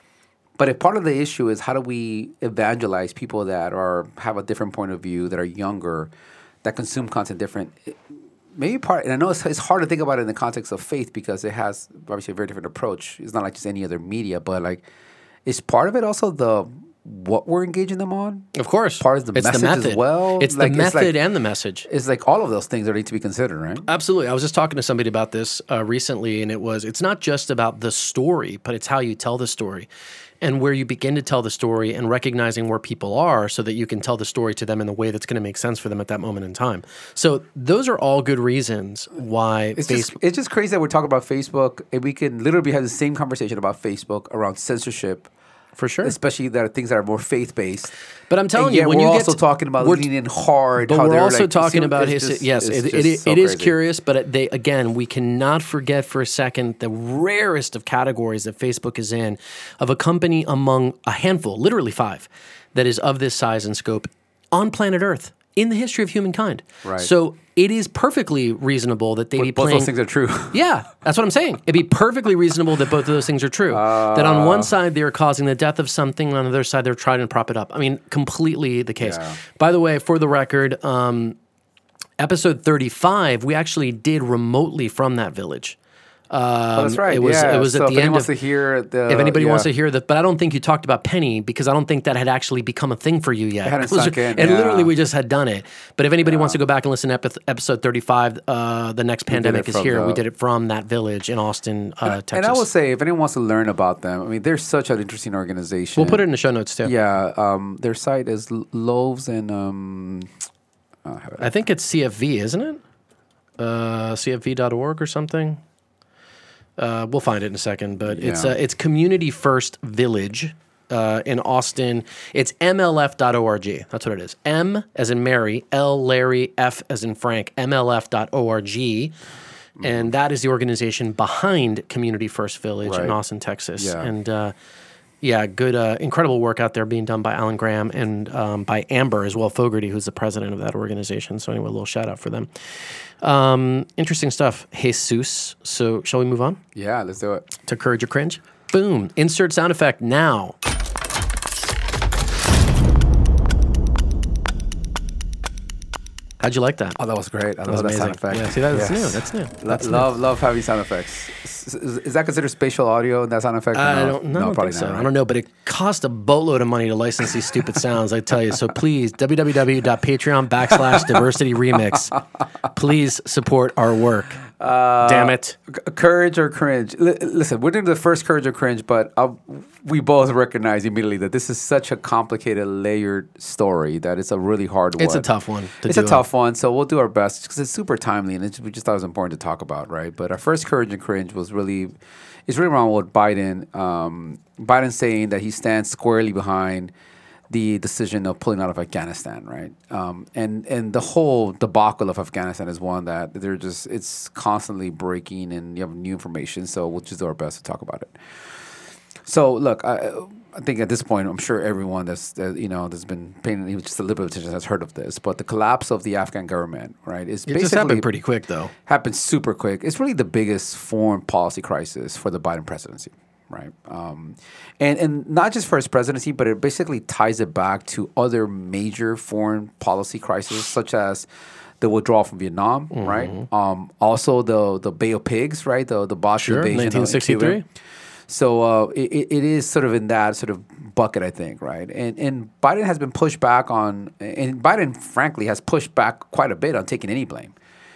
But if part of the issue is how do we evangelize people that are have a different point of view, that are younger, that consume content different? It, maybe part, and I know it's, it's hard to think about it in the context of faith because it has obviously a very different approach. It's not like just any other media, but like, is part of it also the what we're engaging them on? Of course, Part is the it's message the as method. well? It's Like, the it's method like- and the message. It's like all of those things that need to be considered, right? Absolutely. I was just talking to somebody about this uh, recently, and it was it's not just about the story, but it's how you tell the story and where you begin to tell the story and recognizing where people are so that you can tell the story to them in the way that's going to make sense for them at that moment in time. So those are all good reasons why It's Facebook. just, it's just crazy that we're talking about Facebook and we can literally have the same conversation about Facebook around censorship, For sure. especially that are things that are more faith based. But I'm telling and you, yet when we're you also get to- talking about we're- leaning hard. But how we're they're also like, talking see, about it's his. just- yes, it's it, just it, so it is crazy. curious, but they again, we cannot forget for a second the rarest of categories that Facebook is in, of a company among a handful, literally five, that is of this size and scope on planet Earth in the history of humankind. Right. So it is perfectly reasonable that they be Both playing. those things are true. Yeah, that's what I'm saying. It'd be perfectly reasonable that both of those things are true. that on one side they're causing the death of something, on the other side they're trying to prop it up. I mean, completely the case. Yeah. By the way, for the record, um, episode thirty-five, we actually did remotely from that village. Oh, that's right. It was yeah. it was so at if the anyone end wants of. to hear the, If anybody yeah. wants to hear that, but I don't think you talked about Penny because I don't think that had actually become a thing for you yet. It hadn't It was- sunk in, and yeah. literally we just had done it. But if anybody wants to go back and listen to epi- episode thirty-five, uh, the next pandemic it is from here. the- We did it from that village in Austin, uh, Texas. And I will say, if anyone wants to learn about them, I mean, they're such an interesting organization. We'll put it in the show notes too. Yeah, um, their site is L- Loaves and um, oh, I have it. I think it's C F V, isn't it? Uh, C F V dot org or something. Uh, we'll find it in a second, but it's Yeah. uh, it's Community First Village uh, in Austin. It's M L F dot org. That's what it is. M as in Mary, L Larry, F as in Frank, M L F dot org. And that is the organization behind Community First Village Right. in Austin, Texas. Yeah. And uh, yeah, good, uh, incredible work out there being done by Alan Graham and um, by Amber as well, Fogarty, who's the president of that organization. So anyway, a little shout out for them. Um, interesting stuff. Jesus. So shall we move on Yeah, let's do it. to Courage or Cringe? Boom. Insert sound effect now. How'd you like that? Oh, that was great. I That love was that sound amazing. effect. Yeah, see, that- that's Yes. new. That's new. Lo- That's new. love, love having sound effects. Is, is- is that considered spatial audio? That sound effect? or I no? don't, no, I don't probably think so. not. I right? don't know, but it cost a boatload of money to license these stupid sounds, I tell you. So please, www.patreon backslash diversity remix. Please support our work. Uh, Damn it. C- Courage or cringe? L- listen, we're doing the first courage or cringe, but uh, we both recognize immediately that this is such a complicated, layered story that it's a really hard one. It's a tough one to It's do. a tough one, so we'll do our best because it's super timely and it's, we just thought it was important to talk about, right? But our first courage and cringe was really, it's really around what Biden, um, Biden saying that he stands squarely behind the decision of pulling out of Afghanistan, right? Um, and and the whole debacle of Afghanistan is one that they're just it's constantly breaking, and you have new information. So we'll just do our best to talk about it. So look, I, I think at this point, I'm sure everyone that's that, you know that's been paying even just a little bit of attention has heard of this. But the collapse of the Afghan government, right, is It basically just happened pretty quick, though. happened super quick. It's really the biggest foreign policy crisis for the Biden presidency, right? Um, and and not just for his presidency, but it basically ties it back to other major foreign policy crises, such as the withdrawal from Vietnam, Mm-hmm. right? Um, also the the Bay of Pigs, right? The the Boston Sure, invasion of nineteen sixty-three. Cuba. So uh, it, it is sort of in that sort of bucket, I think, right? And and Biden has been pushed back on, and Biden, frankly, has pushed back quite a bit on taking any blame.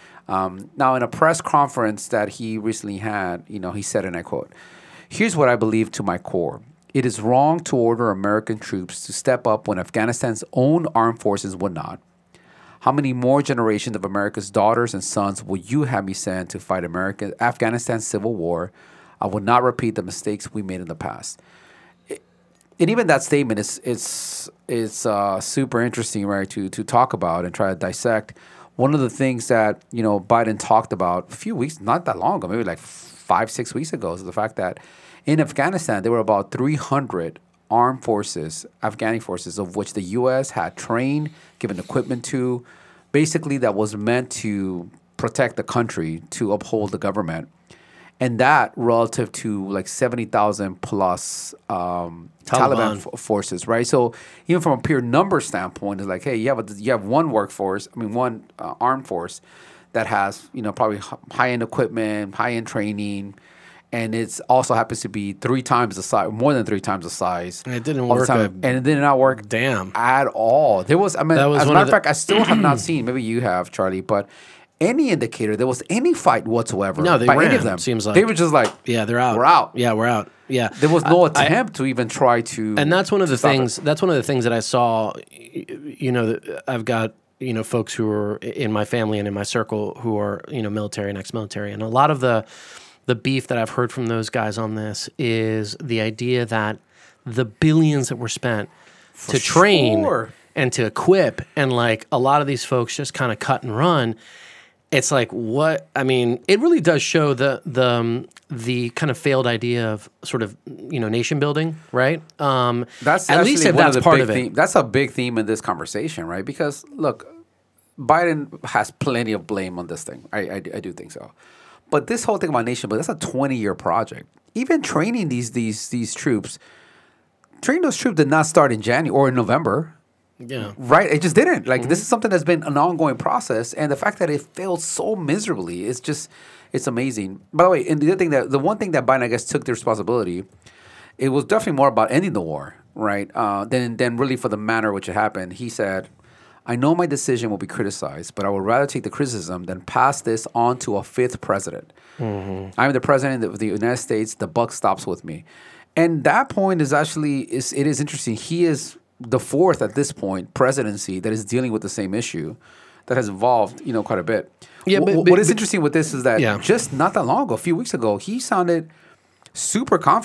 Um, now, in a press conference that he recently had, you know, he said, and I quote, "Here's what I believe to my core. It is wrong to order American troops to step up when Afghanistan's own armed forces would not. How many more generations of America's daughters and sons will you have me send to fight America, Afghanistan's civil war? I will not repeat the mistakes we made in the past." It, and even that statement is is is uh, super interesting, right? To to talk about and try to dissect. One of the things that you know Biden talked about a few weeks, not that long ago, maybe like five six weeks ago, is the fact that in Afghanistan there were about three hundred armed forces, Afghani forces, of which the U S had trained, given equipment to, basically that was meant to protect the country, to uphold the government. And that relative to like seventy thousand plus um, Taliban, Taliban. f- forces, right? So even from a pure number standpoint, it's like, hey, you have a, you have one workforce, I mean, one uh, armed force that has, you know, probably high end equipment, high end training, and it's also happens to be three times the size, more than three times the size. And it didn't all the work time. a- and it did not work Damn. at all. There was, I mean, That was as a one matter of of the- fact, I still have not seen. Maybe you have, Charlie, but any indicator there was any fight whatsoever. No, they by any ran, of them. seems like. they were just like, Yeah, they're out. We're out. Yeah, we're out. Yeah. there was no I- I- attempt to even try to. And that's one of to the stop it. things. That's one of the things that I saw. y- You know, that I've got you know folks who are in my family and in my circle who are you know military and ex-military, and a lot of the the beef that I've heard from those guys on this is the idea that the billions that were spent to train sure. and to equip, and like a lot of these folks just kind of cut and run. It's like what I mean. It really does show the the um, the kind of failed idea of sort of you know nation building, right? Um, That's at least actually if one that's of the part big of it. theme- That's a big theme in this conversation, right? Because look, Biden has plenty of blame on this thing. I, I, I do think so. But this whole thing about nation building, that's a twenty-year project. Even training these these these troops, training those troops did not start in January or in November. Yeah. Right? It just didn't. Like, Mm-hmm. this is something that's been an ongoing process. And the fact that it failed so miserably is just, it's amazing. By the way, and the other thing that, the one thing that Biden, I guess, took the responsibility, it was definitely more about ending the war, right? Uh, than, than really for the manner in which it happened. He said, "I know my decision will be criticized, but I would rather take the criticism than pass this on to a fifth president. Mm-hmm. I'm the president of the United States. The buck stops with me." And that point is actually, is it is interesting. He is the fourth at this point presidency that is dealing with the same issue that has evolved, you know, quite a bit. Yeah, Wh- but- wh- but- what is but- interesting with this is that Yeah. just not that long ago, a few weeks ago, he sounded super confident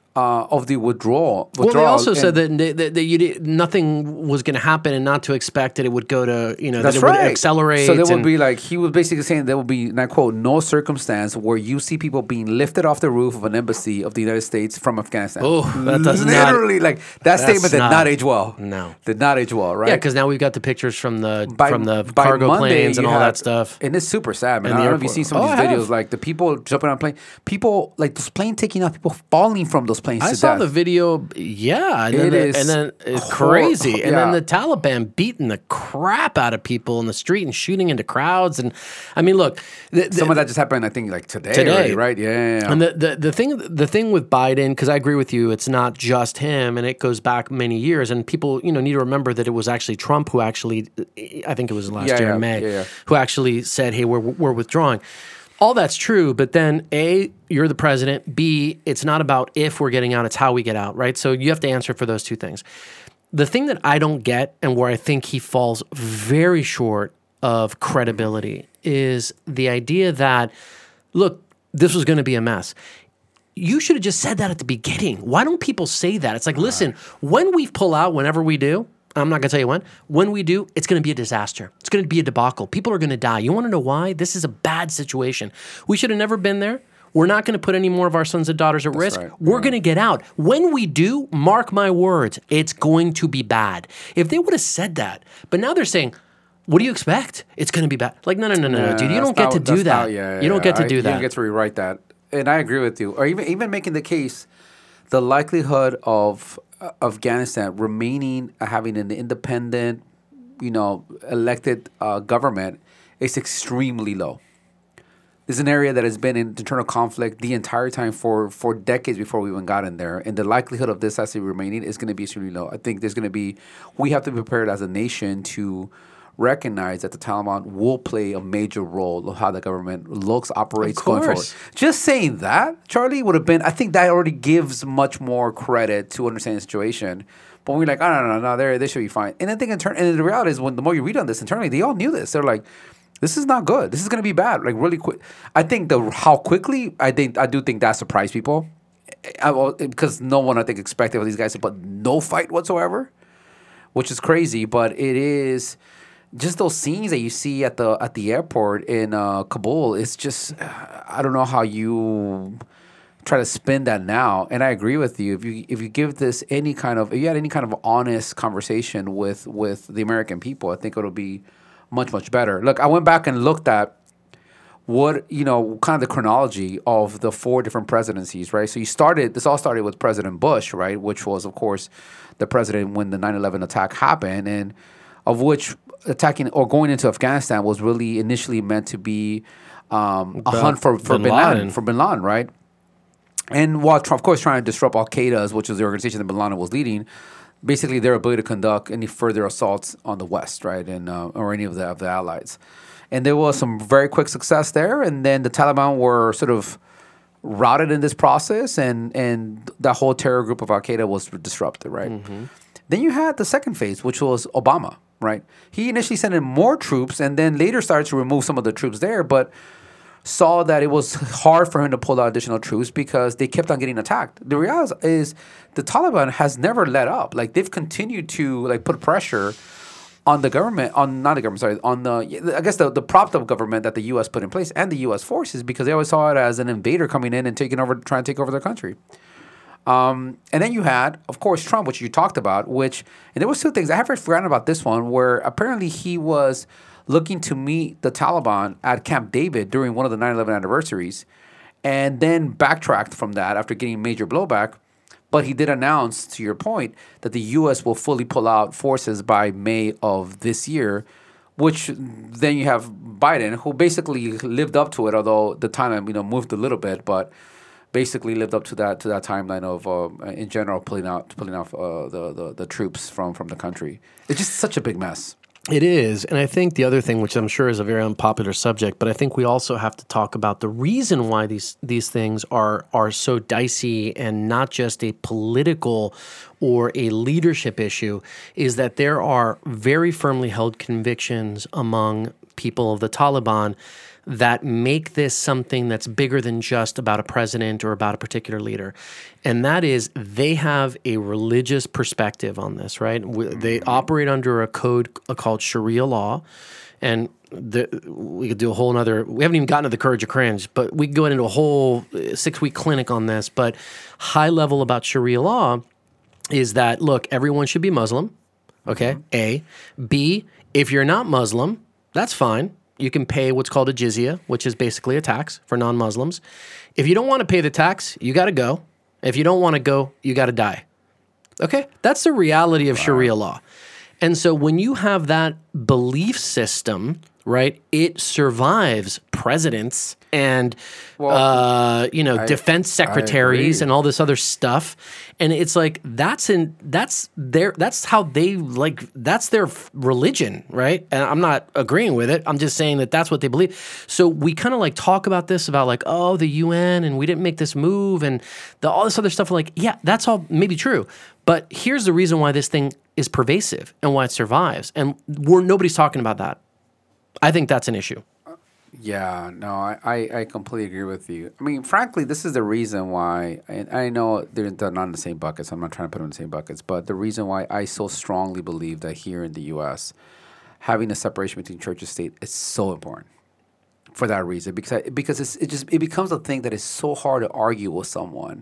uh, of the withdrawal. Well, withdrawal. they also and said that, that, that, that you did, nothing was going to happen and not to expect that it would go to, you know, That's that it right. would accelerate. So there would and- be like, he was basically saying there will be, and I quote, no circumstance where you see people being lifted off the roof of an embassy of the United States from Afghanistan. Oh, that does not- Literally, like, that statement did not- not, age well. No. Did not age well, right? Yeah, because now we've got the pictures from the By- from the by cargo Monday, planes and you all had- that stuff. And it's super sad, man. And I the don't know if you've airport. seen some of Oh, these I have. videos, like the people jumping on plane, people, like this plane taking off, people falling from those planes I to saw death. the video. Yeah, and then, It the- is and then it's hor- crazy. And then yeah. the Taliban beating the crap out of people in the street and shooting into crowds. And I mean, look, the, the, Some of that just happened, I think, like today, Today. already, right? Yeah, yeah, yeah. And the, the, the thing the thing with Biden, because I agree with you, it's not just him, and it goes back many years. And people, you know, need to remember that it was actually Trump who actually, I think it was last Yeah, year yeah, in May, yeah, yeah. who actually said, "Hey, we're we're withdrawing." All that's true, but then A, you're the president. B, it's not about if we're getting out; it's how we get out, right? So you have to answer for those two things. The thing that I don't get, and where I think he falls very short of credibility, is the idea that, look, this was going to be a mess. You should have just said that at the beginning. Why don't people say that? It's like, listen, when we pull out, whenever we do, I'm not going to tell you when, when we do, it's going to be a disaster. It's going to be a debacle. People are going to die. You want to know why? This is a bad situation. We should have never been there. We're not going to put any more of our sons and daughters at risk. right. We're Yeah. going to get out. When we do, mark my words, it's going to be bad. If they would have said that, but now they're saying, what do you expect? It's going to be bad. Like, no, no, no, no, no, Yeah, dude. You that's don't get not- to do that's that. not- yeah, yeah, you don't yeah. get to I- do You that. don't get to rewrite that. And I agree with you. Or even even making the case, the likelihood of uh, Afghanistan remaining uh, having an independent, you know, elected uh, government is extremely low. This is an area that has been in internal conflict the entire time for, for decades before we even got in there. And the likelihood of this actually remaining is going to be extremely low. I think there's going to be, we have to be prepared as a nation to recognize that the Taliban will play a major role of how the government looks, operates Of going forward. course. Just saying that, Charlie, would have been, I think that already gives much more credit to understanding the situation. But we're like, oh, no, no, no, no, they they should be fine. And I think, in turn, and the reality is, when the more you read on this internally, they all knew this. They're like, this is not good. This is going to be bad. Like, really quick. I think the how quickly, I think, I do think that surprised people. I, well, because no one, I think, expected for these guys to put no fight whatsoever, which is crazy. But it is just those scenes that you see at the at the airport in uh, Kabul. It's just, I don't know how you try to spin that now. And I agree with you. If you if you give this any kind of, if you had any kind of honest conversation with with the American people, I think it'll be much, much better. Look, I went back and looked at what, you know, kind of the chronology of the four different presidencies, right? So you started, this all started with President Bush, right? Which was, of course, the president when the nine eleven attack happened, and of which attacking or going into Afghanistan was really initially meant to be um, a Bin- hunt for, for Bin bin, Laden, Laden. for bin Laden, right? And while, of course, trying to disrupt Al Qaeda, which was the organization that bin Laden was leading, basically their ability to conduct any further assaults on the West, right, and uh, or any of the of the allies. And there was some very quick success there, and then the Taliban were sort of routed in this process, and and that whole terror group of Al Qaeda was disrupted, right? Mm-hmm. Then you had the second phase, which was Obama, right? He initially sent in more troops, and then later started to remove some of the troops there, but saw that it was hard for him to pull out additional troops because they kept on getting attacked. The reality is the Taliban has never let up. Like, they've continued to like put pressure on the government, on not the government, sorry, on the, I guess the, the propped up government that the U S put in place and the U S forces, because they always saw it as an invader coming in and taking over, trying to take over their country. Um, and then you had, of course, Trump, which you talked about, which, and there was two things. I have forgotten about this one, where apparently he was looking to meet the Taliban at Camp David during one of the nine eleven anniversaries, and then backtracked from that after getting major blowback. But he did announce, to your point, that the U S will fully pull out forces by May of this year, which then you have Biden, who basically lived up to it, although the timeline, you know, moved a little bit, but basically lived up to that to that timeline of, uh, in general, pulling out pulling out uh, the, the the troops from from the country. It's just such a big mess. It is. And I think the other thing, which I'm sure is a very unpopular subject, but I think we also have to talk about the reason why these these things are are so dicey and not just a political or a leadership issue, is that there are very firmly held convictions among people of the Taliban that make this something that's bigger than just about a president or about a particular leader. And that is they have a religious perspective on this, right? They operate under a code called Sharia law. And the, we could do a whole nother, we haven't even gotten to the courage or cringe, but we could go into a whole six-week clinic on this. But high level about Sharia law is that, look, everyone should be Muslim, okay, A. B, if you're not Muslim, that's fine. You can pay what's called a jizya, which is basically a tax for non-Muslims. If you don't want to pay the tax, you got to go. If you don't want to go, you got to die. Okay? That's the reality of wow. Sharia law. And so when you have that belief system, right, it survives presidents and, well, uh, you know, I, defense secretaries and all this other stuff. And it's like, that's in, that's their, that's how they like, that's their religion, right? And I'm not agreeing with it. I'm just saying that that's what they believe. So we kind of like talk about this about like, oh, the U N and we didn't make this move and the, all this other stuff. Like, yeah, that's all maybe true. But here's the reason why this thing is pervasive and why it survives. And we're nobody's talking about that. I think that's an issue. Yeah, no, I, I, I completely agree with you. I mean, frankly, this is the reason why, and I know they're not in the same buckets. I'm not trying to put them in the same buckets, but the reason why I so strongly believe that here in the U S, having a separation between church and state is so important for that reason. Because I, because it's, it just it becomes a thing that is so hard to argue with someone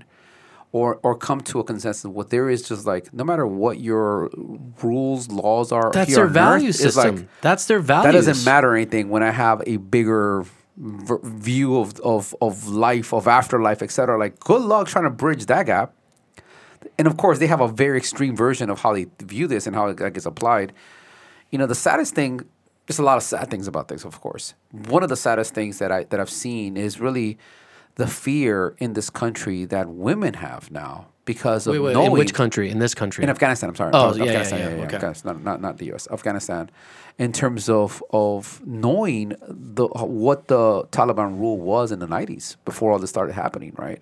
or or come to a consensus. What there is just like, no matter what your rules, laws are, that's here their on value Earth, system. Like, that's their values. That doesn't matter anything when I have a bigger v- view of, of of life, of afterlife, et cetera. Like, good luck trying to bridge that gap. And of course, they have a very extreme version of how they view this and how it gets applied. You know, the saddest thing, there's a lot of sad things about this, of course. One of the saddest things that I that I've seen is really the fear in this country that women have now because of wait, wait, knowing... In which country? In this country? In Afghanistan, I'm sorry. Oh, sorry. yeah, Afghanistan, yeah, yeah, yeah, yeah, okay. Afghanistan, not, not, not the U S, Afghanistan. In terms of of knowing the what the Taliban rule was in the nineties before all this started happening, right?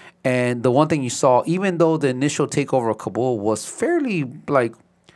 And the one thing you saw, even though the initial takeover of Kabul was fairly, like,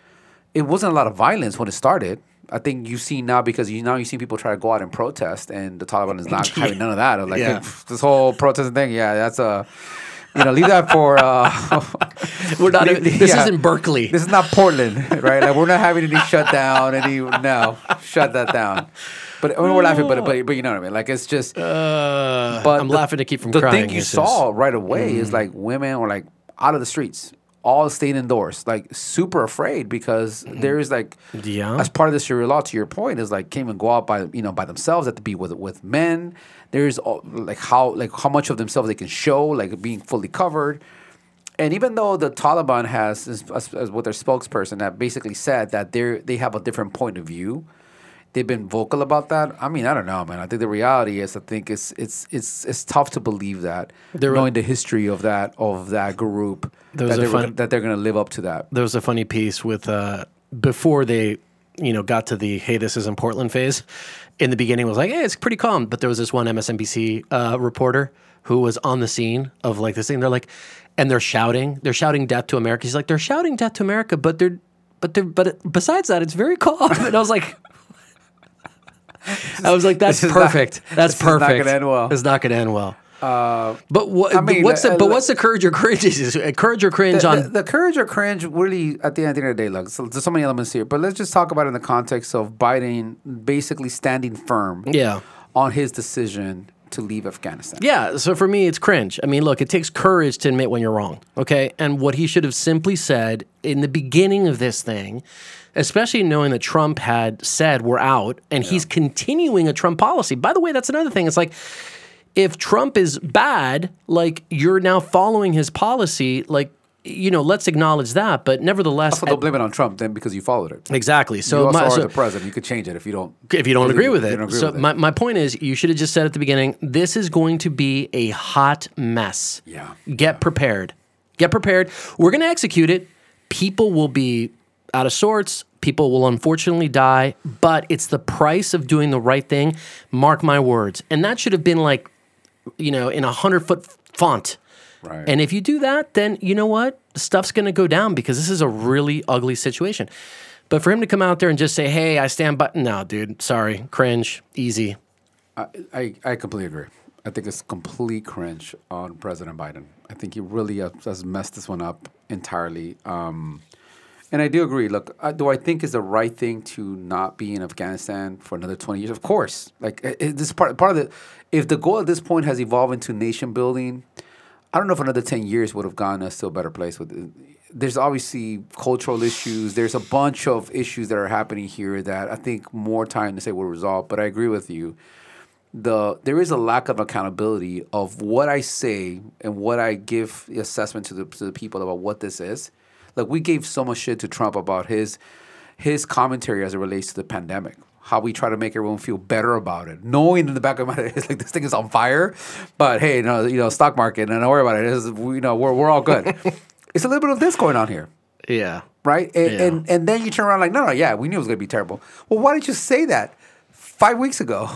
it wasn't a lot of violence when it started. I think you see now because you now you see people try to go out and protest, and the Taliban is not having none of that. Like yeah. hey, this whole protesting thing, yeah, that's a, you know, leave that for. Uh, we're not. leave, this yeah. isn't Berkeley. This is not Portland, right? Like we're not having any shutdown. Any no, shut that down. But I mean, we're laughing, but, but but you know what I mean. Like it's just. Uh, but I'm the, laughing to keep from the crying. The thing you it's saw just, right away mm. is like women were like out of the streets. All stayed indoors, like super afraid because mm-hmm. there is like, yeah. as part of the Sharia law, to your point, is like can't even go out by you know by themselves. They have to be with with men. There's all, like how like how much of themselves they can show, like being fully covered. And even though the Taliban has, as, as, as with their spokesperson, that basically said that they they have a different point of view. They've been vocal about that. I mean, I don't know, man. I think the reality is, I think it's it's it's it's tough to believe that, there knowing were, the history of that of that group, that, they fun, that they're going to live up to that. There was a funny piece with uh, before they, you know, got to the hey, this is in Portland phase. In the beginning, it was like, hey, it's pretty calm. But there was this one M S N B C uh, reporter who was on the scene of like this thing. They're like, and they're shouting, they're shouting death to America. He's like, they're shouting death to America, but they're, but they're, but besides that, it's very calm. And I was like. I was like, "That's perfect. Not, That's perfect. It's not going to end well. It's not going to end well." Uh, but what? I mean, what's the? Uh, but what's the courage or cringe? Is courage or cringe the, on the, the courage or cringe? Really, at the end of the day, look, so, there's so many elements here. But let's just talk about it in the context of Biden basically standing firm, yeah. on his decision to leave Afghanistan. Yeah. So for me, it's cringe. I mean, look, it takes courage to admit when you're wrong. Okay, and what he should have simply said in the beginning of this thing. Especially knowing that Trump had said we're out, and yeah. he's continuing a Trump policy. By the way, that's another thing. It's like if Trump is bad, like you're now following his policy, like, you know, let's acknowledge that. But nevertheless, also don't blame it on Trump then because you followed it. Exactly. So you also my, are so, the president. You could change it if you don't. If you don't agree with it. Agree so with my it. my point is, you should have just said at the beginning, this is going to be a hot mess. Yeah. Get yeah. prepared. Get prepared. We're going to execute it. People will be out of sorts. People will unfortunately die, but it's the price of doing the right thing. Mark my words. And that should have been like, you know, in a hundred-foot font. Right. And if you do that, then you know what? Stuff's going to go down because this is a really ugly situation. But for him to come out there and just say, hey, I stand by... No, dude, sorry. Cringe. Easy. I, I, I completely agree. I think it's complete cringe on President Biden. I think he really has, has messed this one up entirely. Um, and I do agree. Look, uh, do I think it's the right thing to not be in Afghanistan for another twenty years? Of course. Like it, it- this part part of the, if the goal at this point has evolved into nation building, I don't know if another ten years would have gotten us to a better place. With there's obviously cultural issues. There's a bunch of issues that are happening here that I think more time to say will resolve. But I agree with you. The there is a lack of accountability of what I say and what I give the assessment to the to the people about what this is. Like we gave so much shit to Trump about his his commentary as it relates to the pandemic. How we try to make everyone feel better about it, knowing in the back of my head, it's like this thing is on fire. But hey, no, you know, stock market, and don't worry about it. It's, you know, we're we're all good. It's a little bit of this going on here, Yeah. right? And, Yeah. and and then you turn around like, no, no, yeah, we knew it was going to be terrible. Well, why didn't you say that five weeks ago?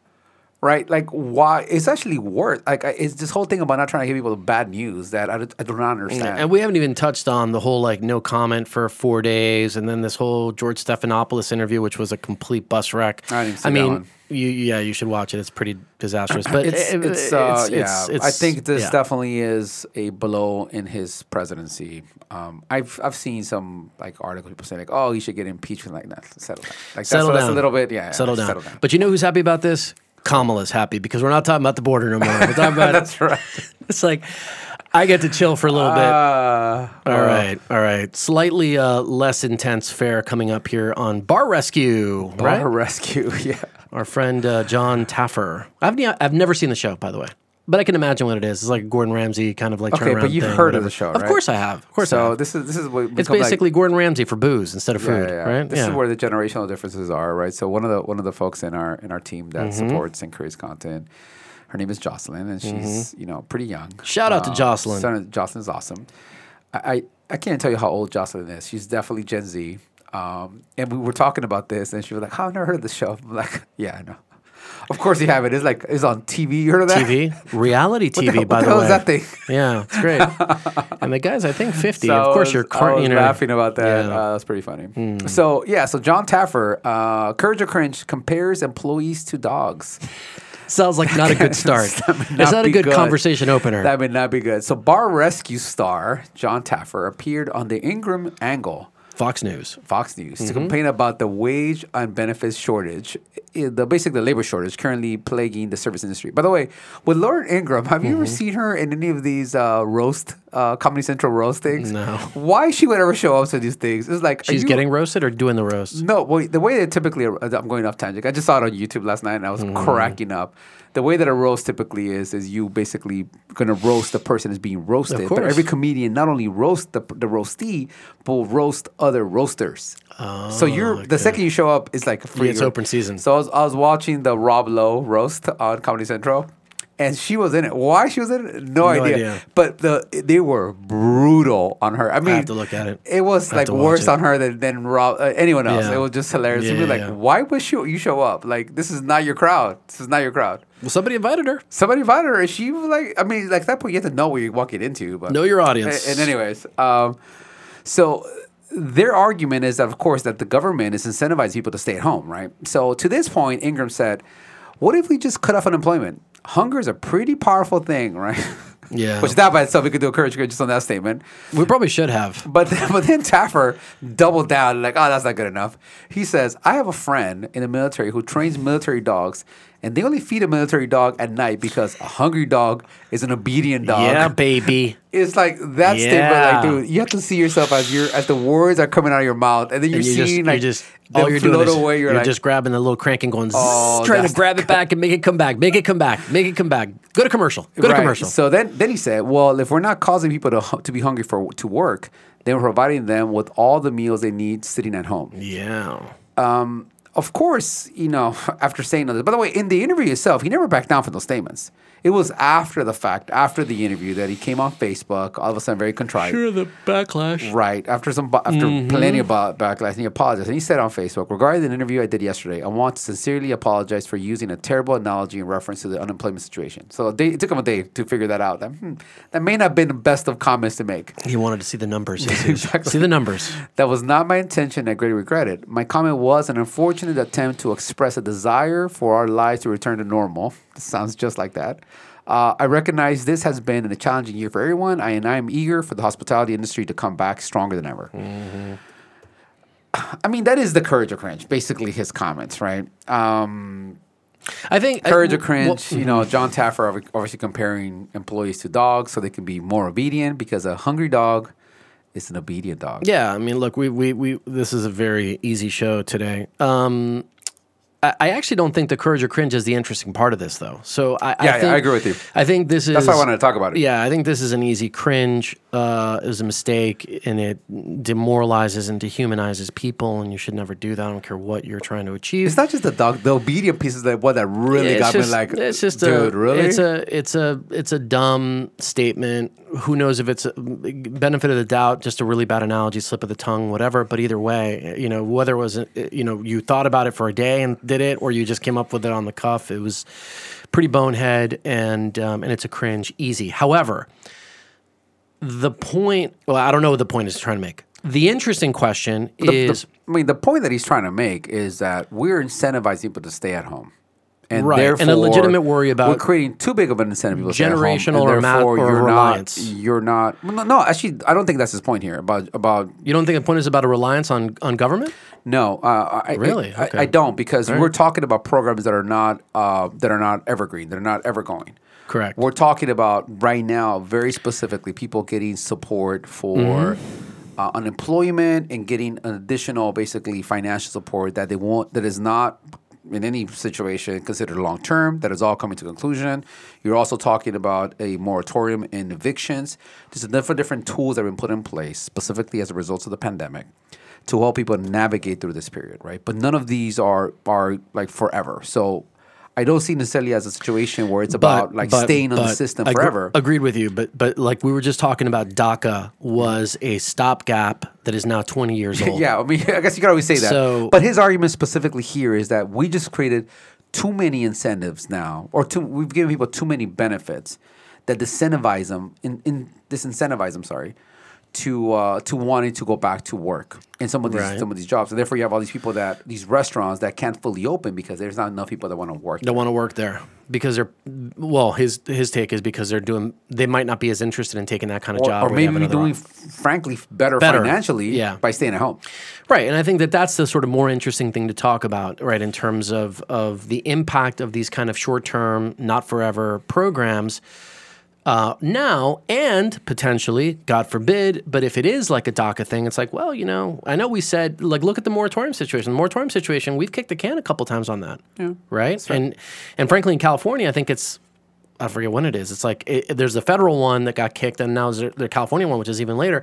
Right? Like, why? It's actually worse. Like, I- it's this whole thing about not trying to give people bad news that I, I do not understand. And we haven't even touched on the whole like no comment for four days, and then this whole George Stephanopoulos interview, which was a complete bus wreck. I didn't see that mean, one. you yeah, you should watch it. It's pretty disastrous. But it's, it- it's, uh, it's- yeah. it's- it's- I think this yeah. definitely is a blow in his presidency. Um, I've I've seen some like articles people saying like, oh, he should get impeached. Like, nah, settle down. Like that's, Settle that's down. a little bit, yeah. Settle yeah, down. Settle down. But you know who's happy about this? Kamala's happy because we're not talking about the border no more. We're talking about That's right. It's like I get to chill for a little bit. Uh, All right, all right. Slightly uh, less intense fare coming up here on Bar Rescue, right? Bar Rescue, yeah. Our friend uh, John Taffer. I've ne- I've never seen the show, by the way, but I can imagine what it is. It's like a Gordon Ramsay kind of like Okay, turnaround but you've thing, heard of whatever. the show, Of right? course I have. Of course I So have. this is this is what It's become, like- basically Gordon Ramsay for booze instead of food, Yeah, yeah, yeah. right? This is where the generational differences are, right? So one of the one of the folks in our in our team that Mm-hmm. supports and creates content, her name is Jocelyn, and she's you know pretty young. Mm-hmm. Shout out to Uh, Jocelyn. son- Jocelyn's awesome. I, I I can't tell you how old Jocelyn is. She's definitely Gen Z. Um, and we were talking about this, and she was like, "Oh, I've never heard of the show." I'm like, "Yeah, I know. Of course you have it. It's like it's on T V. You heard of that? T V, reality T V, What the, by what the, the hell way. is that thing? Yeah, it's great. And the guy's, I think, fifty. So of course, I you're was- I car- was you know, laughing about that. Yeah. Hmm. Uh, that's pretty funny. So yeah, so John Taffer, uh, Courage or Cringe, compares employees to dogs. Sounds like not a good start. That may It's not not a be good, good. conversation opener. That would not be good. So Bar Rescue star John Taffer appeared on the Ingram Angle, Fox News. Fox News, Mm-hmm. to complain about the wage and benefits shortage, i- the basically the labor shortage currently plaguing the service industry. By the way, with Lauren Ingram, have you ever Mm-hmm. seen her in any of these uh, roast, uh, Comedy Central roast things? No. Why she would ever show up to these things? It's like, are She's you- getting roasted or doing the roast? No, well, the way that typically, I'm going off tangent. I just saw it on YouTube last night and I was Mm-hmm. cracking up. The way that a roast typically is, is you basically going to roast the person that's being roasted. Of But course. every comedian not only roast the, the roastee, but will roast other roasters. so you're okay. the second you show up, it's like free. Yeah, it's open season. So I was, I was watching the Rob Lowe roast on Comedy Central. And she was in it. Why she was in it? No, idea. idea. But the they were brutal on her. I mean, have to look at it. It was I have like to watch worse it. on her than, than Rob, uh, anyone else. Yeah. It was just hilarious. Yeah, You'd be like, yeah. why would you, you show up? Like, this is not your crowd. This is not your crowd. Well, somebody invited her. Somebody invited her, and she was like, I mean, like at that point, you have to know what you're walking into. But Know your audience. And, and anyways, um, so their argument is that, of course, that the government is incentivizing people to stay at home, right? So to this point, Ingram said, what if we just cut off unemployment? Hunger is a pretty powerful thing, right? Yeah. Which that by itself, we could do a courage just on that statement. We probably should have. But then, but then Taffer doubled down, like, oh, that's not good enough. He says, I have a friend in the military who trains military dogs, and they only feed a military dog at night because a hungry dog is an obedient dog. Yeah, baby. It's like that statement, Yeah. like, dude, you have to see yourself as you're as the words are coming out of your mouth, and then you're And you just, seeing you like just them all you're doing float is away. You're, you're like, just grabbing the little crank and going, zzz, Oh, trying to that's grab it back and make it come back, make it come back, make it come back. Go to commercial. Go to Right. commercial. So then, then he said, well, if we're not causing people to hu- to be hungry for to work, then we're providing them with all the meals they need sitting at home. Yeah. Of course, you know, after saying all this, by the way, in the interview itself, he never backed down from those statements. It was after the fact, after the interview, that he came on Facebook, all of a sudden very contrite. Sure, the backlash. Right. After some, after mm-hmm. plenty of backlash, and he apologized. And he said on Facebook, regarding the interview I did yesterday, I want to sincerely apologize for using a terrible analogy in reference to the unemployment situation. So they, it took him a day to figure that out. That, hmm, that may not have been the best of comments to make. He wanted to see the numbers. Exactly. See the numbers. That was not my intention. I greatly regret it. My comment was an unfortunate attempt to express a desire for our lives to return to normal. This sounds just like that. Uh, I recognize this has been a challenging year for everyone, I, and I am eager for the hospitality industry to come back stronger than ever. Mm-hmm. I mean, that is the courage or cringe, basically his comments, right? Um, I think courage I, or cringe, well, you know, John Taffer obviously comparing employees to dogs so they can be more obedient, because a hungry dog is an obedient dog. Yeah, I mean, look, we we we this is a very easy show today. Um, I actually don't think the courage or cringe is the interesting part of this, though. So I, yeah, I, think, yeah, I agree with you. I think this is. That's why I wanted to talk about it. Yeah, I think this is an easy cringe. Uh, it was a mistake, and it demoralizes and dehumanizes people, and you should never do that. I don't care what you're trying to achieve. It's not just the dog. The obedient piece is that what that really yeah, got just, me like. It's just dude, a, really? It's a it's a it's a dumb statement. Who knows if it's a benefit of the doubt, just a really bad analogy, slip of the tongue, whatever. But either way, you know, whether it was, you know, you thought about it for a day and did it, or you just came up with it on the cuff, it was pretty bonehead, and um, and it's a cringe easy. However, the point, well, I don't know what the point is trying to make. The interesting question the, is, the, I mean, the point that he's trying to make is that we're incentivizing people to stay at home. And right, therefore, and a legitimate worry about we're creating too big of an incentive people to stay at home, generational and or, ma- or you're reliance. Not, you're not. No, no, actually, I don't think that's his point here. About about you don't think the point is about a reliance on, on government? No, uh, I, really, I, okay. I, I don't, because right. we're talking about programs that are not uh, that are not evergreen. They're not ever going. Correct. We're talking about right now, very specifically, people getting support for. Mm-hmm. uh, unemployment and getting an additional, basically, financial support that they want. That is not, in any situation, considered long-term. That is all coming to conclusion. You're also talking about a moratorium in evictions. There's a different, different tools that have been put in place, specifically as a result of the pandemic, to help people navigate through this period, right? But none of these are, are like, forever. So I don't see necessarily as a situation where it's about, but, like, but, staying but on the system ag- forever. Agreed with you, but but like we were just talking about, DACA was a stopgap that is now twenty years old. Yeah, I mean, I guess you could always say that. So, but his argument specifically here is that we just created too many incentives now, or too, we've given people too many benefits that disincentivize them, in, in disincentivize them, sorry, to uh, to wanting to go back to work in some of these right. some of these jobs. And therefore, you have all these people that these restaurants that can't fully open because there's not enough people that want to work. Don't want to work there because they're well. His his take is because they're doing. They might not be as interested in taking that kind of or, job, or maybe be doing, f- frankly, better, better financially yeah. by staying at home. Right, and I think that that's the sort of more interesting thing to talk about, right? In terms of of the impact of these kind of short term, not forever programs. Uh, now and potentially, God forbid, but if it is like a DACA thing, it's like, well, you know, I know we said, like, look at the moratorium situation. The moratorium situation, we've kicked the can a couple times on that, yeah, right? And and frankly, in California, I think it's, I forget when it is. It's like it, there's the federal one that got kicked, and now there's the California one, which is even later.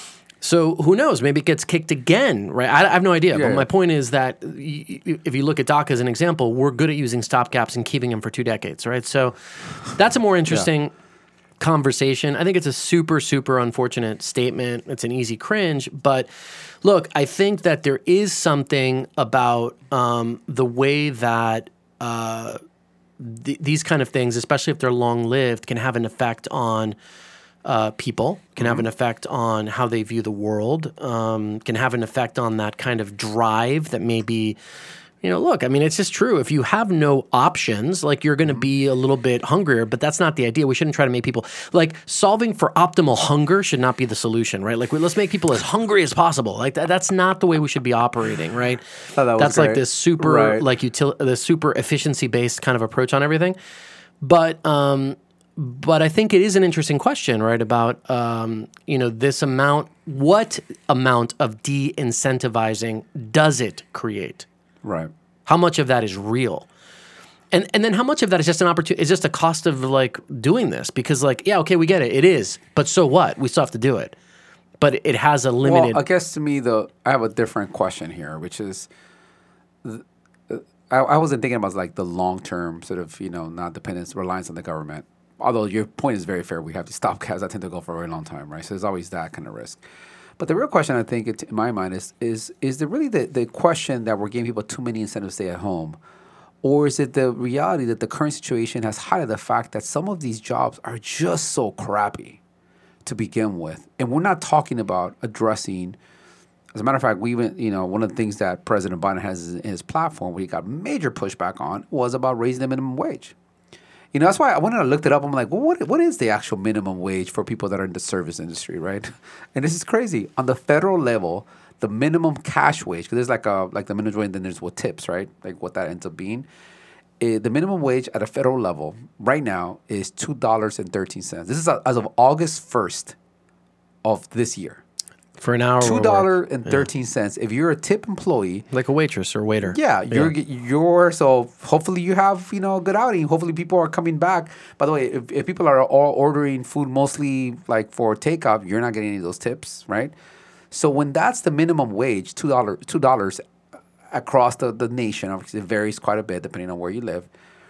So who knows? Maybe it gets kicked again, right? I, I have no idea. Yeah. But my point is that y- y- if you look at DACA as an example, we're good at using stopgaps and keeping them for two decades, right? So that's a more interesting. Yeah. conversation. I think it's a super, super unfortunate statement. It's an easy cringe. But look, I think that there is something about um, the way that uh, th- these kind of things, especially if they're long-lived, can have an effect on uh, people, can mm-hmm. have an effect on how they view the world, um, can have an effect on that kind of drive that maybe... You know, look, I mean, it's just true. If you have no options, like you're going to be a little bit hungrier, but that's not the idea. We shouldn't try to make people, like solving for optimal hunger should not be the solution, right? Like let's make people as hungry as possible. Like that, that's not the way we should be operating, right? Oh, that that's great. like this super, right. like util, the super efficiency based kind of approach on everything. But, um, but I think it is an interesting question, right? About, um, you know, this amount, what amount of de-incentivizing does it create? Right. How much of that is real? And and then how much of that is just an opportunity, is just a cost of like doing this? Because like, yeah, okay, we get it. It is. But so what? We still have to do it. But it has a limited... Well, I guess to me, the I have a different question here, which is, I, I wasn't thinking about like the long-term sort of, you know, not dependence, reliance on the government. although your point is very fair, we have these stopgaps that tend to go for a very long time, right? So there's always that kind of risk. But the real question, I think, it, in my mind, is is is there really the, the question that we're giving people too many incentives to stay at home? Or is it the reality that the current situation has highlighted the fact that some of these jobs are just so crappy to begin with? And we're not talking about addressing, as a matter of fact, we even, you know, one of the things that President Biden has in his platform, where he got major pushback on, was about raising the minimum wage. You know, that's why I went and I looked it up. I'm like, well, what what is the actual minimum wage for people that are in the service industry, right? And this is crazy. On the federal level, the minimum cash wage, because there's like a like the minimum wage, and then there's what tips, right? Like what that ends up being. Eh, the minimum wage at a federal level right now is two dollars and thirteen cents. This is as of August first of this year. For an hour, Two dollars and thirteen cents. If you're a tip employee, like a waitress or waiter. Yeah, you're Yeah. you're so hopefully you have, you know, a good outing. Hopefully people are coming back. By the way, if, if people are all ordering food mostly like for takeout, you're not getting any of those tips, right? So when that's the minimum wage, two dollars two dollars across the, the nation, obviously it varies quite a bit depending on where you live.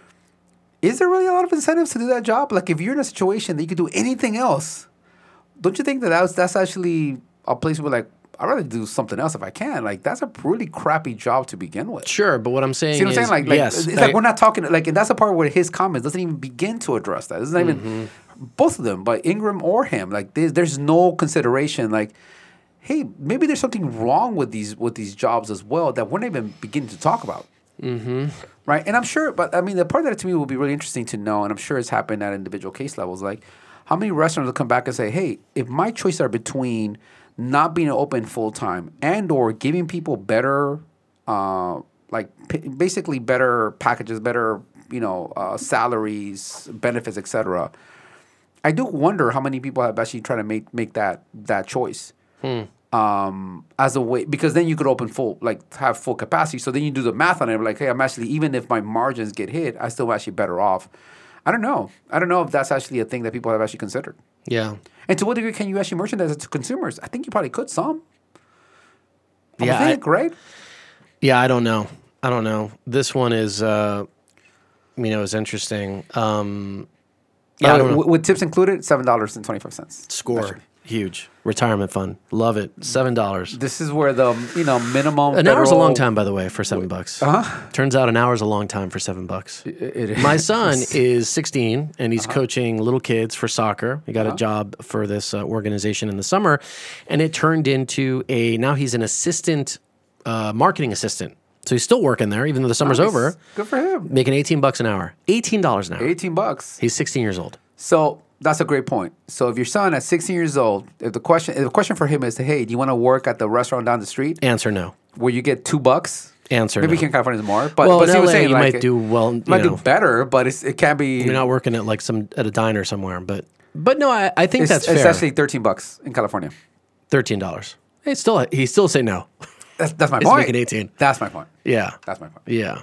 Is there really a lot of incentives to do that job? Like if you're in a situation that you could do anything else, don't you think that that's, that's actually a place where like I'd rather do something else if I can. Like that's a really crappy job to begin with. Sure, but what I'm saying See what is, I'm saying? Like, like yes, it's I- like we're not talking like, and that's the part where his comments doesn't even begin to address that. It's not Mm-hmm. even both of them, but Ingram or him. Like there's, there's no consideration. Like, hey, maybe there's something wrong with these with these jobs as well that we're not even beginning to talk about. Mm-hmm. Right, and I'm sure, but I mean, the part that to me will be really interesting to know, and I'm sure it's happened at individual case levels. Like, how many restaurants will come back and say, "Hey, if my choices are between not being open full time and or giving people better, uh, like p- basically better packages, better you know uh, salaries, benefits, et cetera" I do wonder how many people have actually tried to make make that that choice. Hmm. Um, as a way, because then you could open full, like have full capacity. So then you do the math on it, like, hey, I'm actually, even if my margins get hit, I still actually better off. I don't know. I don't know if that's actually a thing that people have actually considered. yeah. And to what degree can you actually merchandise it to consumers? I think you probably could some. I Yeah, would think, I- right? Yeah, I don't know. I don't know. This one is, uh, you know, is interesting. Um, yeah, By I the don't way, know. w- with tips included, seven dollars and twenty five cents. Score. Huge. Retirement fund. Love it. Seven dollars. This is where the you know minimum. An hour's a federal- long time, by the way, for seven bucks. Uh-huh. Turns out an hour's a long time for seven bucks. It- it is. My son is sixteen and he's Uh-huh. coaching little kids for soccer. He got a job for this uh, organization in the summer, and it turned into a now he's an assistant, uh, marketing assistant. So he's still working there, even though the summer's Nice. over, Good for him. making eighteen bucks an hour. eighteen dollars an hour. Eighteen bucks. He's sixteen years old. So that's a great point. So if your son at sixteen years old, if the question, if the question for him is, hey, do you want to work at the restaurant down the street Answer no. where you get two bucks? Answer Maybe no. here in California is more, but Well, but in see what I'm L A saying, you like, might do well, you you might know. do better, but it's, it can't be. You're not working at like some at a diner somewhere, but but no, I, I think It's, that's it's fair. actually thirteen bucks in California. Thirteen dollars. He still he still say no. That's that's my He's point. making eighteen. That's my point. Yeah, That's my point. yeah.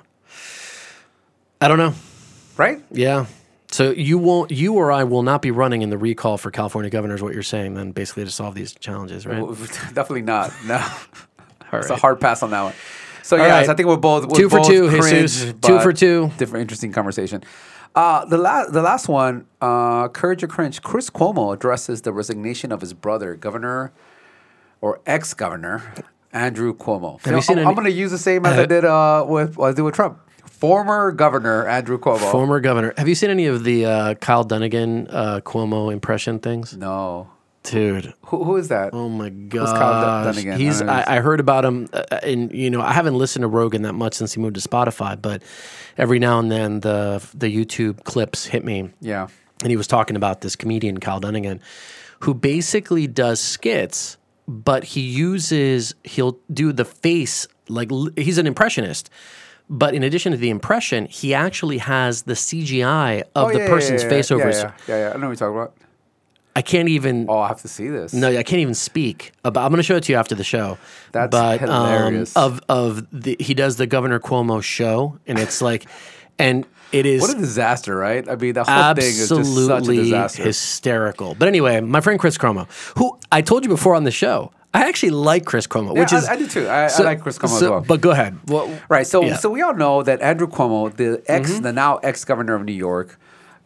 I don't know. Right? Yeah. So you won't, you or I will not be running in the recall for California governor, is what you're saying, then basically to solve these challenges, right? Well, Definitely not. No. All It's a right. hard pass on that one. So All yeah, right. so I think we're both we're Two for both two, cringe, Jesus. Two but for two. Different, interesting conversation. Uh, the last, the last one, uh, courage or cringe. Chris Cuomo addresses the resignation of his brother, Governor or ex-governor Andrew Cuomo. Have you seen I'm, any- I'm going to use the same as I did uh, with what I did with Trump. Former Governor Andrew Cuomo. Former governor. Have you seen any of the uh, Kyle Dunnigan uh, Cuomo impression things? No. Dude. Who, who is that? Oh my god! Kyle Dun- Dunnigan? I He's. don't know. I, I heard about him, uh, and you know, I haven't listened to Rogan that much since he moved to Spotify. But every now and then, the the YouTube clips hit me, Yeah. and he was talking about this comedian Kyle Dunnigan, who basically does skits, but he uses he'll do the face like l- he's an impressionist. But in addition to the impression, he actually has the C G I of Oh, the yeah, yeah, person's yeah, face yeah, over yeah, his. yeah, yeah, yeah. I know what you're talking about. I can't even. Oh, I have to see this. No, I can't even speak about. I'm going to show it to you after the show. That's but, hilarious. Um, of of the he does the Governor Cuomo show, and it's like, and it is What a disaster, right? I mean, the whole thing is just such a absolutely disaster. hysterical. But anyway, my friend Chris Cuomo, who I told you before on the show, I actually like Chris Cuomo, Yeah, which is I, I do too. I, so- I like Chris Cuomo as so- well. But go ahead. Well, Right. So, Yeah. so we all know that Andrew Cuomo, the ex, Mm-hmm. the now ex governor of New York,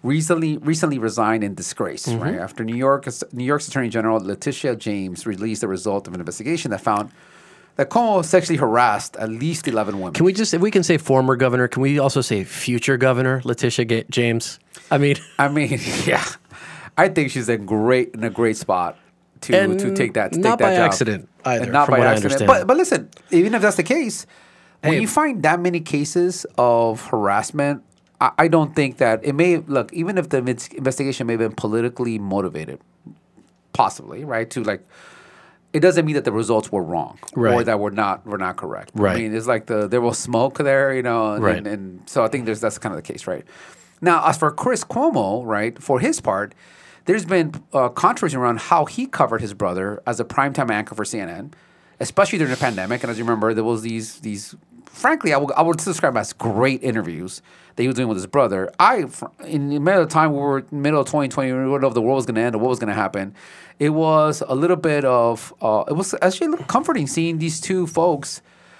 recently recently resigned in disgrace, mm-hmm. right? After New York, New York's Attorney General Letitia James released the result of an investigation that found that Cuomo sexually harassed at least eleven women. Can we just, if we can say former governor, can we also say future governor Letitia Ga- James? I mean, I mean, yeah, I think she's in great in a great spot to and to take that to not take by that job. accident either. And not from by what accident. I understand. But but listen, even if that's the case, when Hey. you find that many cases of harassment, I, I don't think that it may look. Even if the investigation may have been politically motivated, possibly right to like. It doesn't mean that the results were wrong right. or that were not were not correct. Right. I mean, it's like the there was smoke there, you know, and, right. and, and so I think there's that's kind of the case, right? Now, as for Chris Cuomo, right, for his part, there's been uh, controversy around how he covered his brother as a primetime anchor for C N N, especially during the pandemic. And as you remember, there was these these, frankly, I would I would describe them as great interviews that he was doing with his brother. I, in the middle of the time, we were in the middle of twenty twenty, we didn't know if the world was going to end or what was going to happen. It was a little bit of, uh, it was actually a little comforting seeing these two folks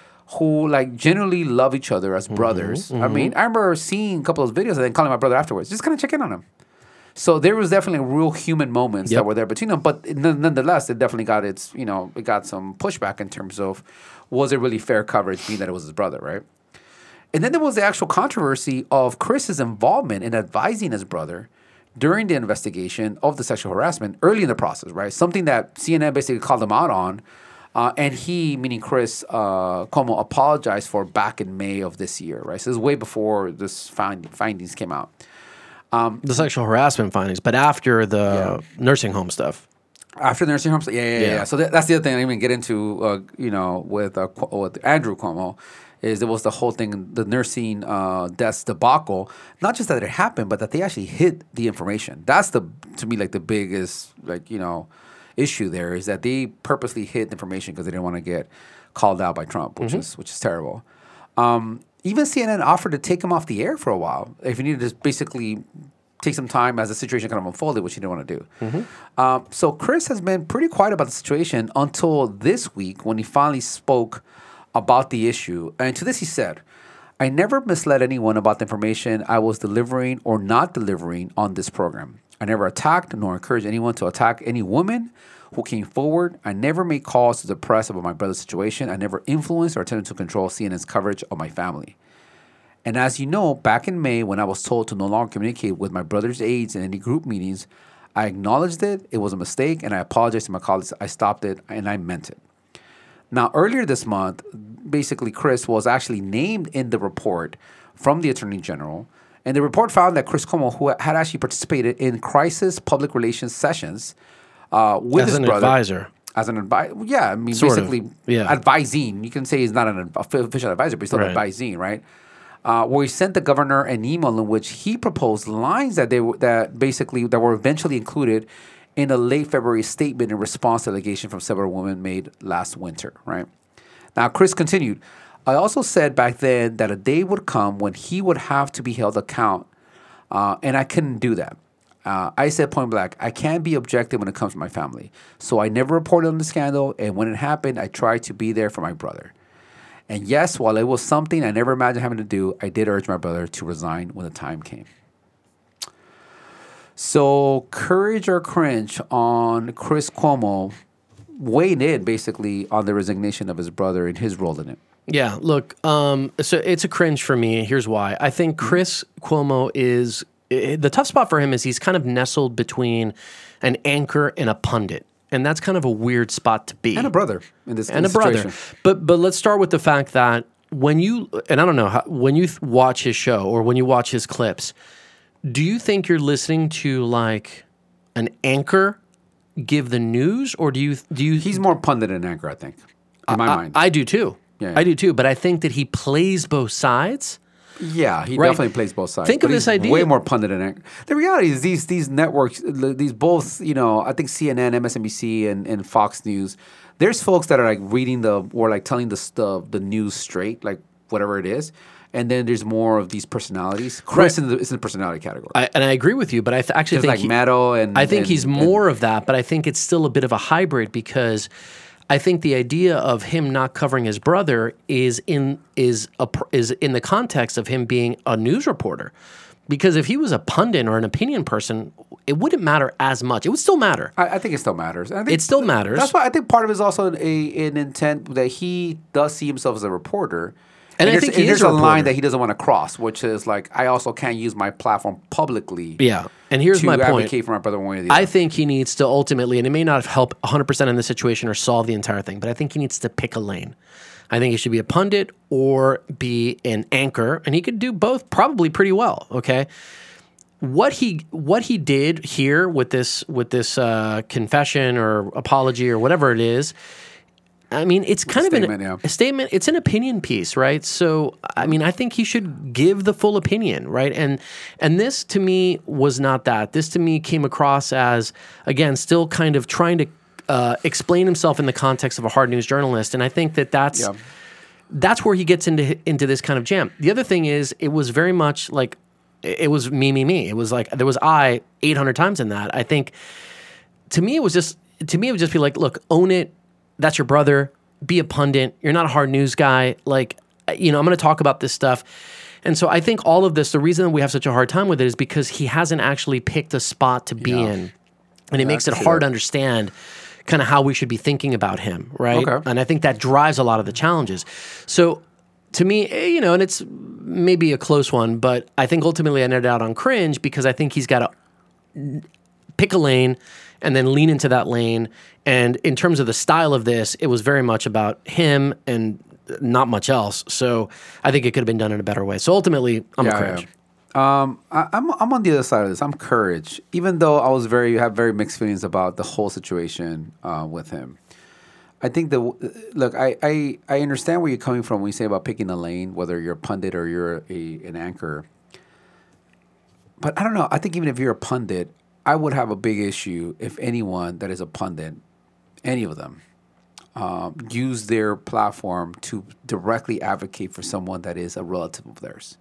who like genuinely love each other as brothers. Mm-hmm, mm-hmm. I mean, I remember seeing a couple of those videos and then calling my brother afterwards, just kind of check in on him. So there was definitely real human moments yep. that were there between them, but nonetheless, it definitely got its, you know, it got some pushback in terms of was it really fair coverage, being that it was his brother, right? And then there was the actual controversy of Chris's involvement in advising his brother during the investigation of the sexual harassment early in the process, right? Something that C N N basically called him out on. Uh, and he, meaning Chris uh, Cuomo, apologized for back in May of this year, right? So this is way before this find, findings came out. Um, the sexual harassment findings, but after the yeah. nursing home stuff. After the nursing home stuff, yeah, yeah, yeah. yeah. So that, that's the other thing I didn't even get into, uh, you know, with, uh, with Andrew Cuomo. Is there was the whole thing, the nursing uh, deaths debacle. Not just that it happened, but that they actually hid the information. That's the to me like the biggest like you know issue there is that they purposely hid the information because they didn't want to get called out by Trump, which mm-hmm. is which is terrible. Um, even C N N offered to take him off the air for a while if you needed to just basically take some time as the situation kind of unfolded, which he didn't want to do. Mm-hmm. Um, so Chris has been pretty quiet about the situation until this week when he finally spoke about the issue. And to this he said, I never misled anyone about the information I was delivering or not delivering on this program. I never attacked nor encouraged anyone to attack any woman who came forward. I never made calls to the press about my brother's situation. I never influenced or attempted to control C N N's coverage of my family. And as you know, back in May when I was told to no longer communicate with my brother's aides in any group meetings, I acknowledged it, it was a mistake, and I apologized to my colleagues. I stopped it, and I meant it. Now, earlier this month, basically, Chris was actually named in the report from the Attorney General. And the report found that Chris Cuomo, who had actually participated in crisis public relations sessions uh, with as his an brother. advisor. As an advisor. Yeah, I mean, sort basically, of. Yeah. advising. You can say he's not an official advisor, but he's still right. advising, right? Uh, where he sent the governor an email in which he proposed lines that they that basically that were eventually included in a late February statement in response to allegation from several women made last winter, right? Now, Chris continued, I also said back then that a day would come when he would have to be held account, uh, and I couldn't do that. Uh, I said point blank, I can't be objective when it comes to my family. So I never reported on the scandal, and when it happened, I tried to be there for my brother. And yes, while it was something I never imagined having to do, I did urge my brother to resign when the time came. So, courage or cringe on Chris Cuomo weighing in basically on the resignation of his brother and his role in it. Yeah, look, um, so it's a cringe for me. Here's why. I think Chris Cuomo is, the tough spot for him is he's kind of nestled between an anchor and a pundit. And that's kind of a weird spot to be. And a brother in this, in and this a brother. situation. But but let's start with the fact that when you, and I don't know, how, when you watch his show or when you watch his clips, do you think you're listening to like an anchor give the news, or do you do you? He's more pundit than anchor, I think, in my I, mind. I do too. Yeah, yeah. I do too. But I think that he plays both sides. Yeah, he right? definitely plays both sides. Think of this idea. Way more pundit than anchor. The reality is these these networks, these both, you know, I think C N N, M S N B C, and, and Fox News. There's folks that are like reading the or like telling the the, the news straight, like whatever it is. And then there's more of these personalities. Chris right. is in the personality category. I, and I agree with you, but I th- actually There's think... like he, Maddow and... I think and, he's and, more of that, but I think it's still a bit of a hybrid because I think the idea of him not covering his brother is in is a, is in the context of him being a news reporter. Because if he was a pundit or an opinion person, it wouldn't matter as much. It would still matter. I, I think it still matters. I think It still matters. That's why I think part of it is also an, a, an intent that he does see himself as a reporter. And I there's- think he there's is a a line reporter. that he doesn't want to cross, which is like, I also can't use my platform publicly Yeah. And here's to my point. advocate for my brother one way or the I other. think he needs to ultimately, and it may not help one hundred percent in this situation or solve the entire thing, but I think he needs to pick a lane. I think he should be a pundit or be an anchor, and he could do both probably pretty well, okay? What he what he did here with this with this uh, confession or apology or whatever it is, I mean, it's kind of statement, an, yeah. a statement. It's an opinion piece, right? So, I mean, I think he should give the full opinion, right? And and this to me was not that. This to me came across as, again, still kind of trying to uh, explain himself in the context of a hard news journalist. And I think that that's Yeah. that's where he gets into into this kind of jam. The other thing is, it was very much like it was me, me, me. It was like there was I eight hundred times in that. I think to me it was just to me it would just be like, look, own it. That's your brother. Be a pundit. You're not a hard news guy. Like, you know, I'm going to talk about this stuff. And so I think all of this, the reason that we have such a hard time with it is because he hasn't actually picked a spot to be Yeah. in. And it makes it I see hard that. to understand kind of how we should be thinking about him, right? Okay. And I think that drives a lot of the challenges. So to me, eh, you know, and it's maybe a close one, but I think ultimately I netted out on cringe because I think he's got to pick a lane and then lean into that lane. And in terms of the style of this, it was very much about him and not much else. So I think it could have been done in a better way. So ultimately, I'm a Yeah, cringe. yeah. Um, I, I'm I'm on the other side of this. I'm courage, even though I was very have very mixed feelings about the whole situation uh, with him. I think the look, I, I I understand where you're coming from when you say about picking a lane, whether you're a pundit or you're a an anchor. But I don't know. I think even if you're a pundit, I would have a big issue if anyone that is a pundit, any of them, um, use their platform to directly advocate for someone that is a relative of theirs.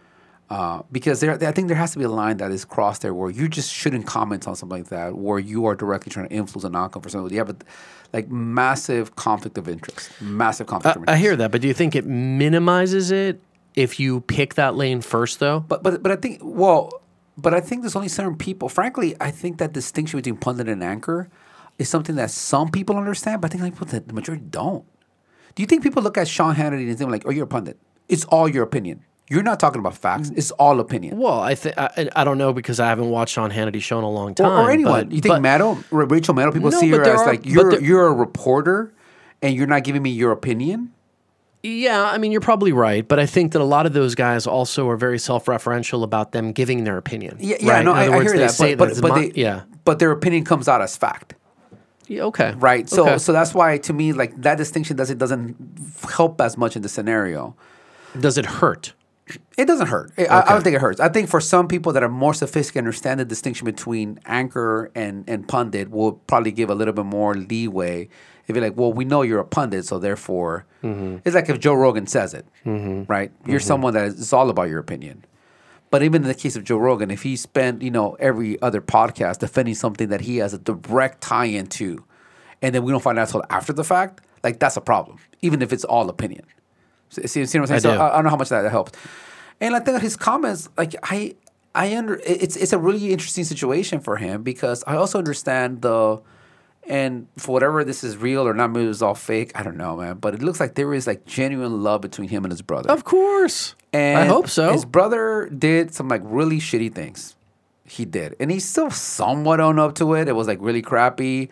Uh, because there, I think there has to be a line that is crossed there where you just shouldn't comment on something like that, where you are directly trying to influence an outcome for somebody. You have a like massive conflict of interest, massive conflict of I, I interest. hear that, but do you think it minimizes it if you pick that lane first, though? But but but I think well, but I think there's only certain people. Frankly, I think that distinction between pundit and anchor is something that some people understand, but I think like, people that the majority don't. Do you think people look at Sean Hannity and think like, "Oh, you're a pundit. It's all your opinion. You're not talking about facts. It's all opinion." Well, I think I, I don't know because I haven't watched Sean Hannity's show in a long Or, time. or anyone. but- you think but- Maddow, Ra- Rachel Maddow, people No, see but her there as are- like but you're there- you're a reporter, and you're not giving me your opinion. Yeah, I mean, you're probably right, but I think that a lot of those guys also are very self-referential about them giving their opinion. Yeah, yeah, right? no, In I, other I words, hear they that, say but but, it's but my- they, yeah, but their opinion comes out as fact, yeah, okay, right? So Okay. so that's why to me like that distinction doesn't doesn't help as much in the scenario. Does it hurt? It doesn't hurt. I, I don't think it hurts. I think for some people that are more sophisticated, understand the distinction between anchor and, and pundit will probably give a little bit more leeway. If you're like, well, we know you're a pundit, so therefore, it's like if Joe Rogan says it, right? You're someone that is it's all about your opinion. But even in the case of Joe Rogan, if he spent you know every other podcast defending something that he has a direct tie into, and then we don't find out until after the fact, like that's a problem. Even if it's all opinion. See, see, see what I'm saying? I so do. I, I don't know how much that helps. And I think that his comments, like I, I under it's it's a really interesting situation for him because I also understand the, and for whatever this is real or not, maybe it's all fake. I don't know, man. But it looks like there is like genuine love between him and his brother. Of course, And I hope so. His brother did some like really shitty things. He did, and he's still somewhat owned up to it. It was like really crappy,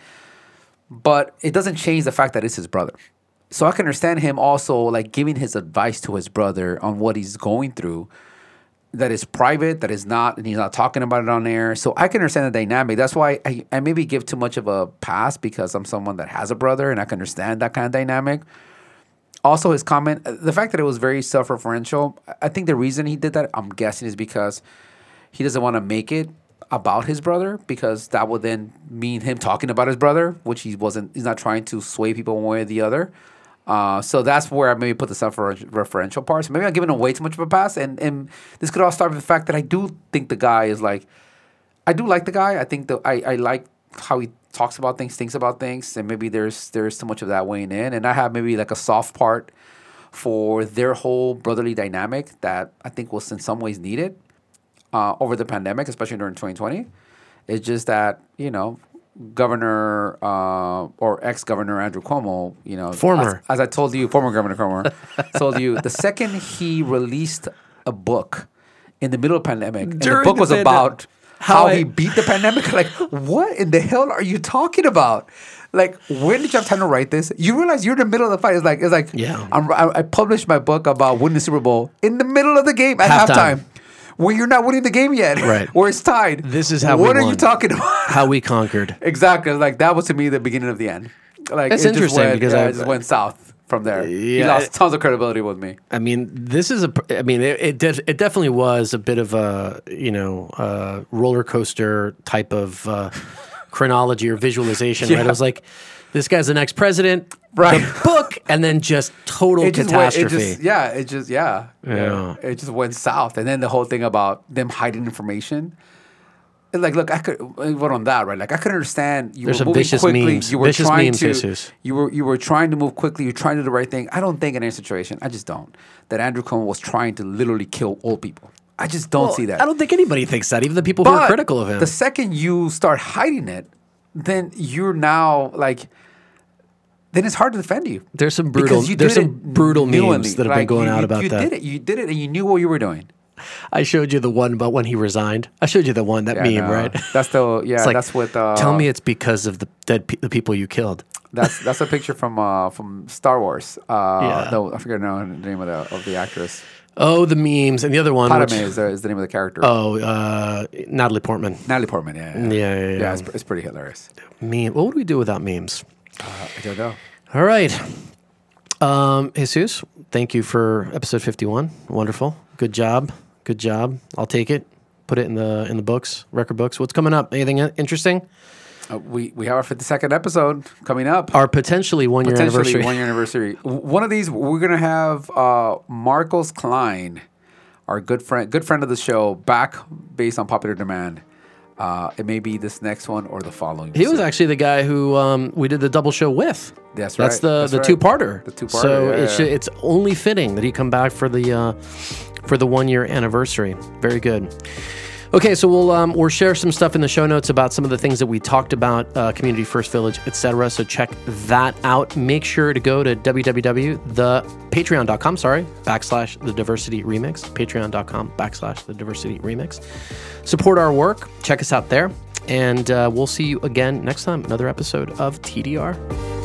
but it doesn't change the fact that it's his brother. So I can understand him also like giving his advice to his brother on what he's going through that is private, that is not, and he's not talking about it on air. So I can understand the dynamic. That's why I, I maybe give too much of a pass because I'm someone that has a brother and I can understand that kind of dynamic. Also, his comment, the fact that it was very self-referential, I think the reason he did that, I'm guessing, is because he doesn't want to make it about his brother because that would then mean him talking about his brother, which he wasn't, he's not trying to sway people one way or the other. Uh, so that's where I maybe put the self-referential part. So maybe I'm giving him way too much of a pass. And, and this could all start with the fact that I do think the guy is like, I do like the guy. I think that I, I like how he talks about things, thinks about things. And maybe there's there's too much of that weighing in. And I have maybe like a soft part for their whole brotherly dynamic that I think was in some ways needed. uh, over the pandemic, especially during twenty twenty. It's just that, you know, Governor uh, or ex-Governor Andrew Cuomo, you know, Former. As, as I told you, former Governor Cuomo, told you, the second he released a book in the middle of the pandemic, and the During book the was pandemic. about how, How I- he beat the pandemic, like, what in the hell are you talking about? Like, when did you have time to write this? You realize you're in the middle of the fight. It's like, it's like, Yeah. I'm, I, I published my book about winning the Super Bowl in the middle of the game at Halftime. halftime. When you're not winning the game yet, Right. where it's tied. This is how we What are won. you talking about? How we conquered. Exactly. Like that was to me the beginning of the end. Like That's it just interesting went, because yeah, I- it just went south from there. he Yeah, lost I- tons of credibility with me. I mean, this is a. I mean, it it, def, it definitely was a bit of a you know uh, roller coaster type of uh, chronology or visualization, right? Yeah. I was like, this guy's the next president, Right. The book, and then just total It just went, catastrophe. it just, yeah, it just yeah, Yeah. It just went south, and then the whole thing about them hiding information. It's like, look, I could vote on that, right? Like, I could understand you There's were some moving vicious quickly. memes. You were Vicious trying memes, to, Jesus. you were you were trying to move quickly. You're trying to do the right thing. I don't think in any situation. I just don't. That Andrew Cuomo was trying to literally kill old people. I just don't Well, see that. I don't think anybody thinks that. Even the people who are But critical of him. The second you start hiding it, then you're now like, then it's hard to defend you. There's some brutal. Because you There's did some it brutal knowingly. memes that have been Like, going you, out you- about you that. did it. You did it, and you knew what you were doing. I showed you the one about when he resigned. I showed you the one that Yeah, meme, no, right? That's the yeah. It's like, that's with. Uh, tell me it's because of the dead pe- the people you killed. That's that's a picture from uh, from Star Wars. Uh, Yeah. no, I forget now the name of the of the actress. Oh, the memes and the other one. Padme which- is, the, is the name of the character. oh, uh, Natalie Portman. Natalie Portman. Yeah, yeah, Yeah, yeah, yeah. yeah. It's, it's pretty hilarious. Meme. What would we do without memes? Uh, I don't know. All right. Um, Jesus, thank you for episode fifty-one. Wonderful. Good job. Good job. I'll take it. Put it in the in the books, record books. What's coming up? Anything interesting? Uh, we we have our fifty-second episode coming up. Our potentially one year Potentially anniversary. one year anniversary. W- One of these, we're gonna have uh, Marcos Klein, our good friend, good friend of the show, back based on popular demand. Uh, it may be this next one or the following. He was actually the guy who um, we did the double show with. That's That's right. the That's the right. two parter. The two-parter, So yeah, it should, yeah. it's only fitting that he come back for the uh, for the one year anniversary. Very good. Okay, so we'll um, we'll share some stuff in the show notes about some of the things that we talked about, uh, Community First Village, et cetera. So check that out. Make sure to go to www the patreon.com, sorry, backslash the diversity remix, patreon.com backslash the diversity remix. Support our work. Check us out there. And uh, we'll see you again next time. Another episode of T D R.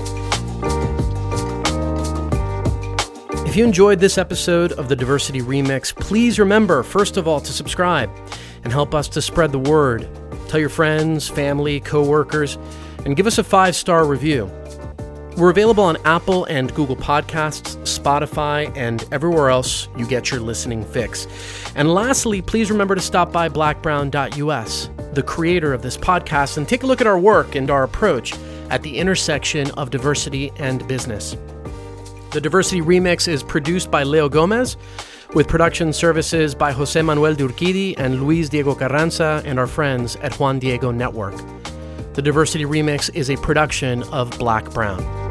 If you enjoyed this episode of the Diversity Remix, please remember, first of all, to subscribe and help us to spread the word. Tell your friends, family, coworkers, and give us a five-star review. We're available on Apple and Google Podcasts, Spotify, and everywhere else you get your listening fix. And lastly, please remember to stop by black brown dot U S, the creator of this podcast, and take a look at our work and our approach at the intersection of diversity and business. The Diversity Remix is produced by Leo Gomez, with production services by Jose Manuel Durquidi and Luis Diego Carranza and our friends at Juan Diego Network. The Diversity Remix is a production of Black Brown.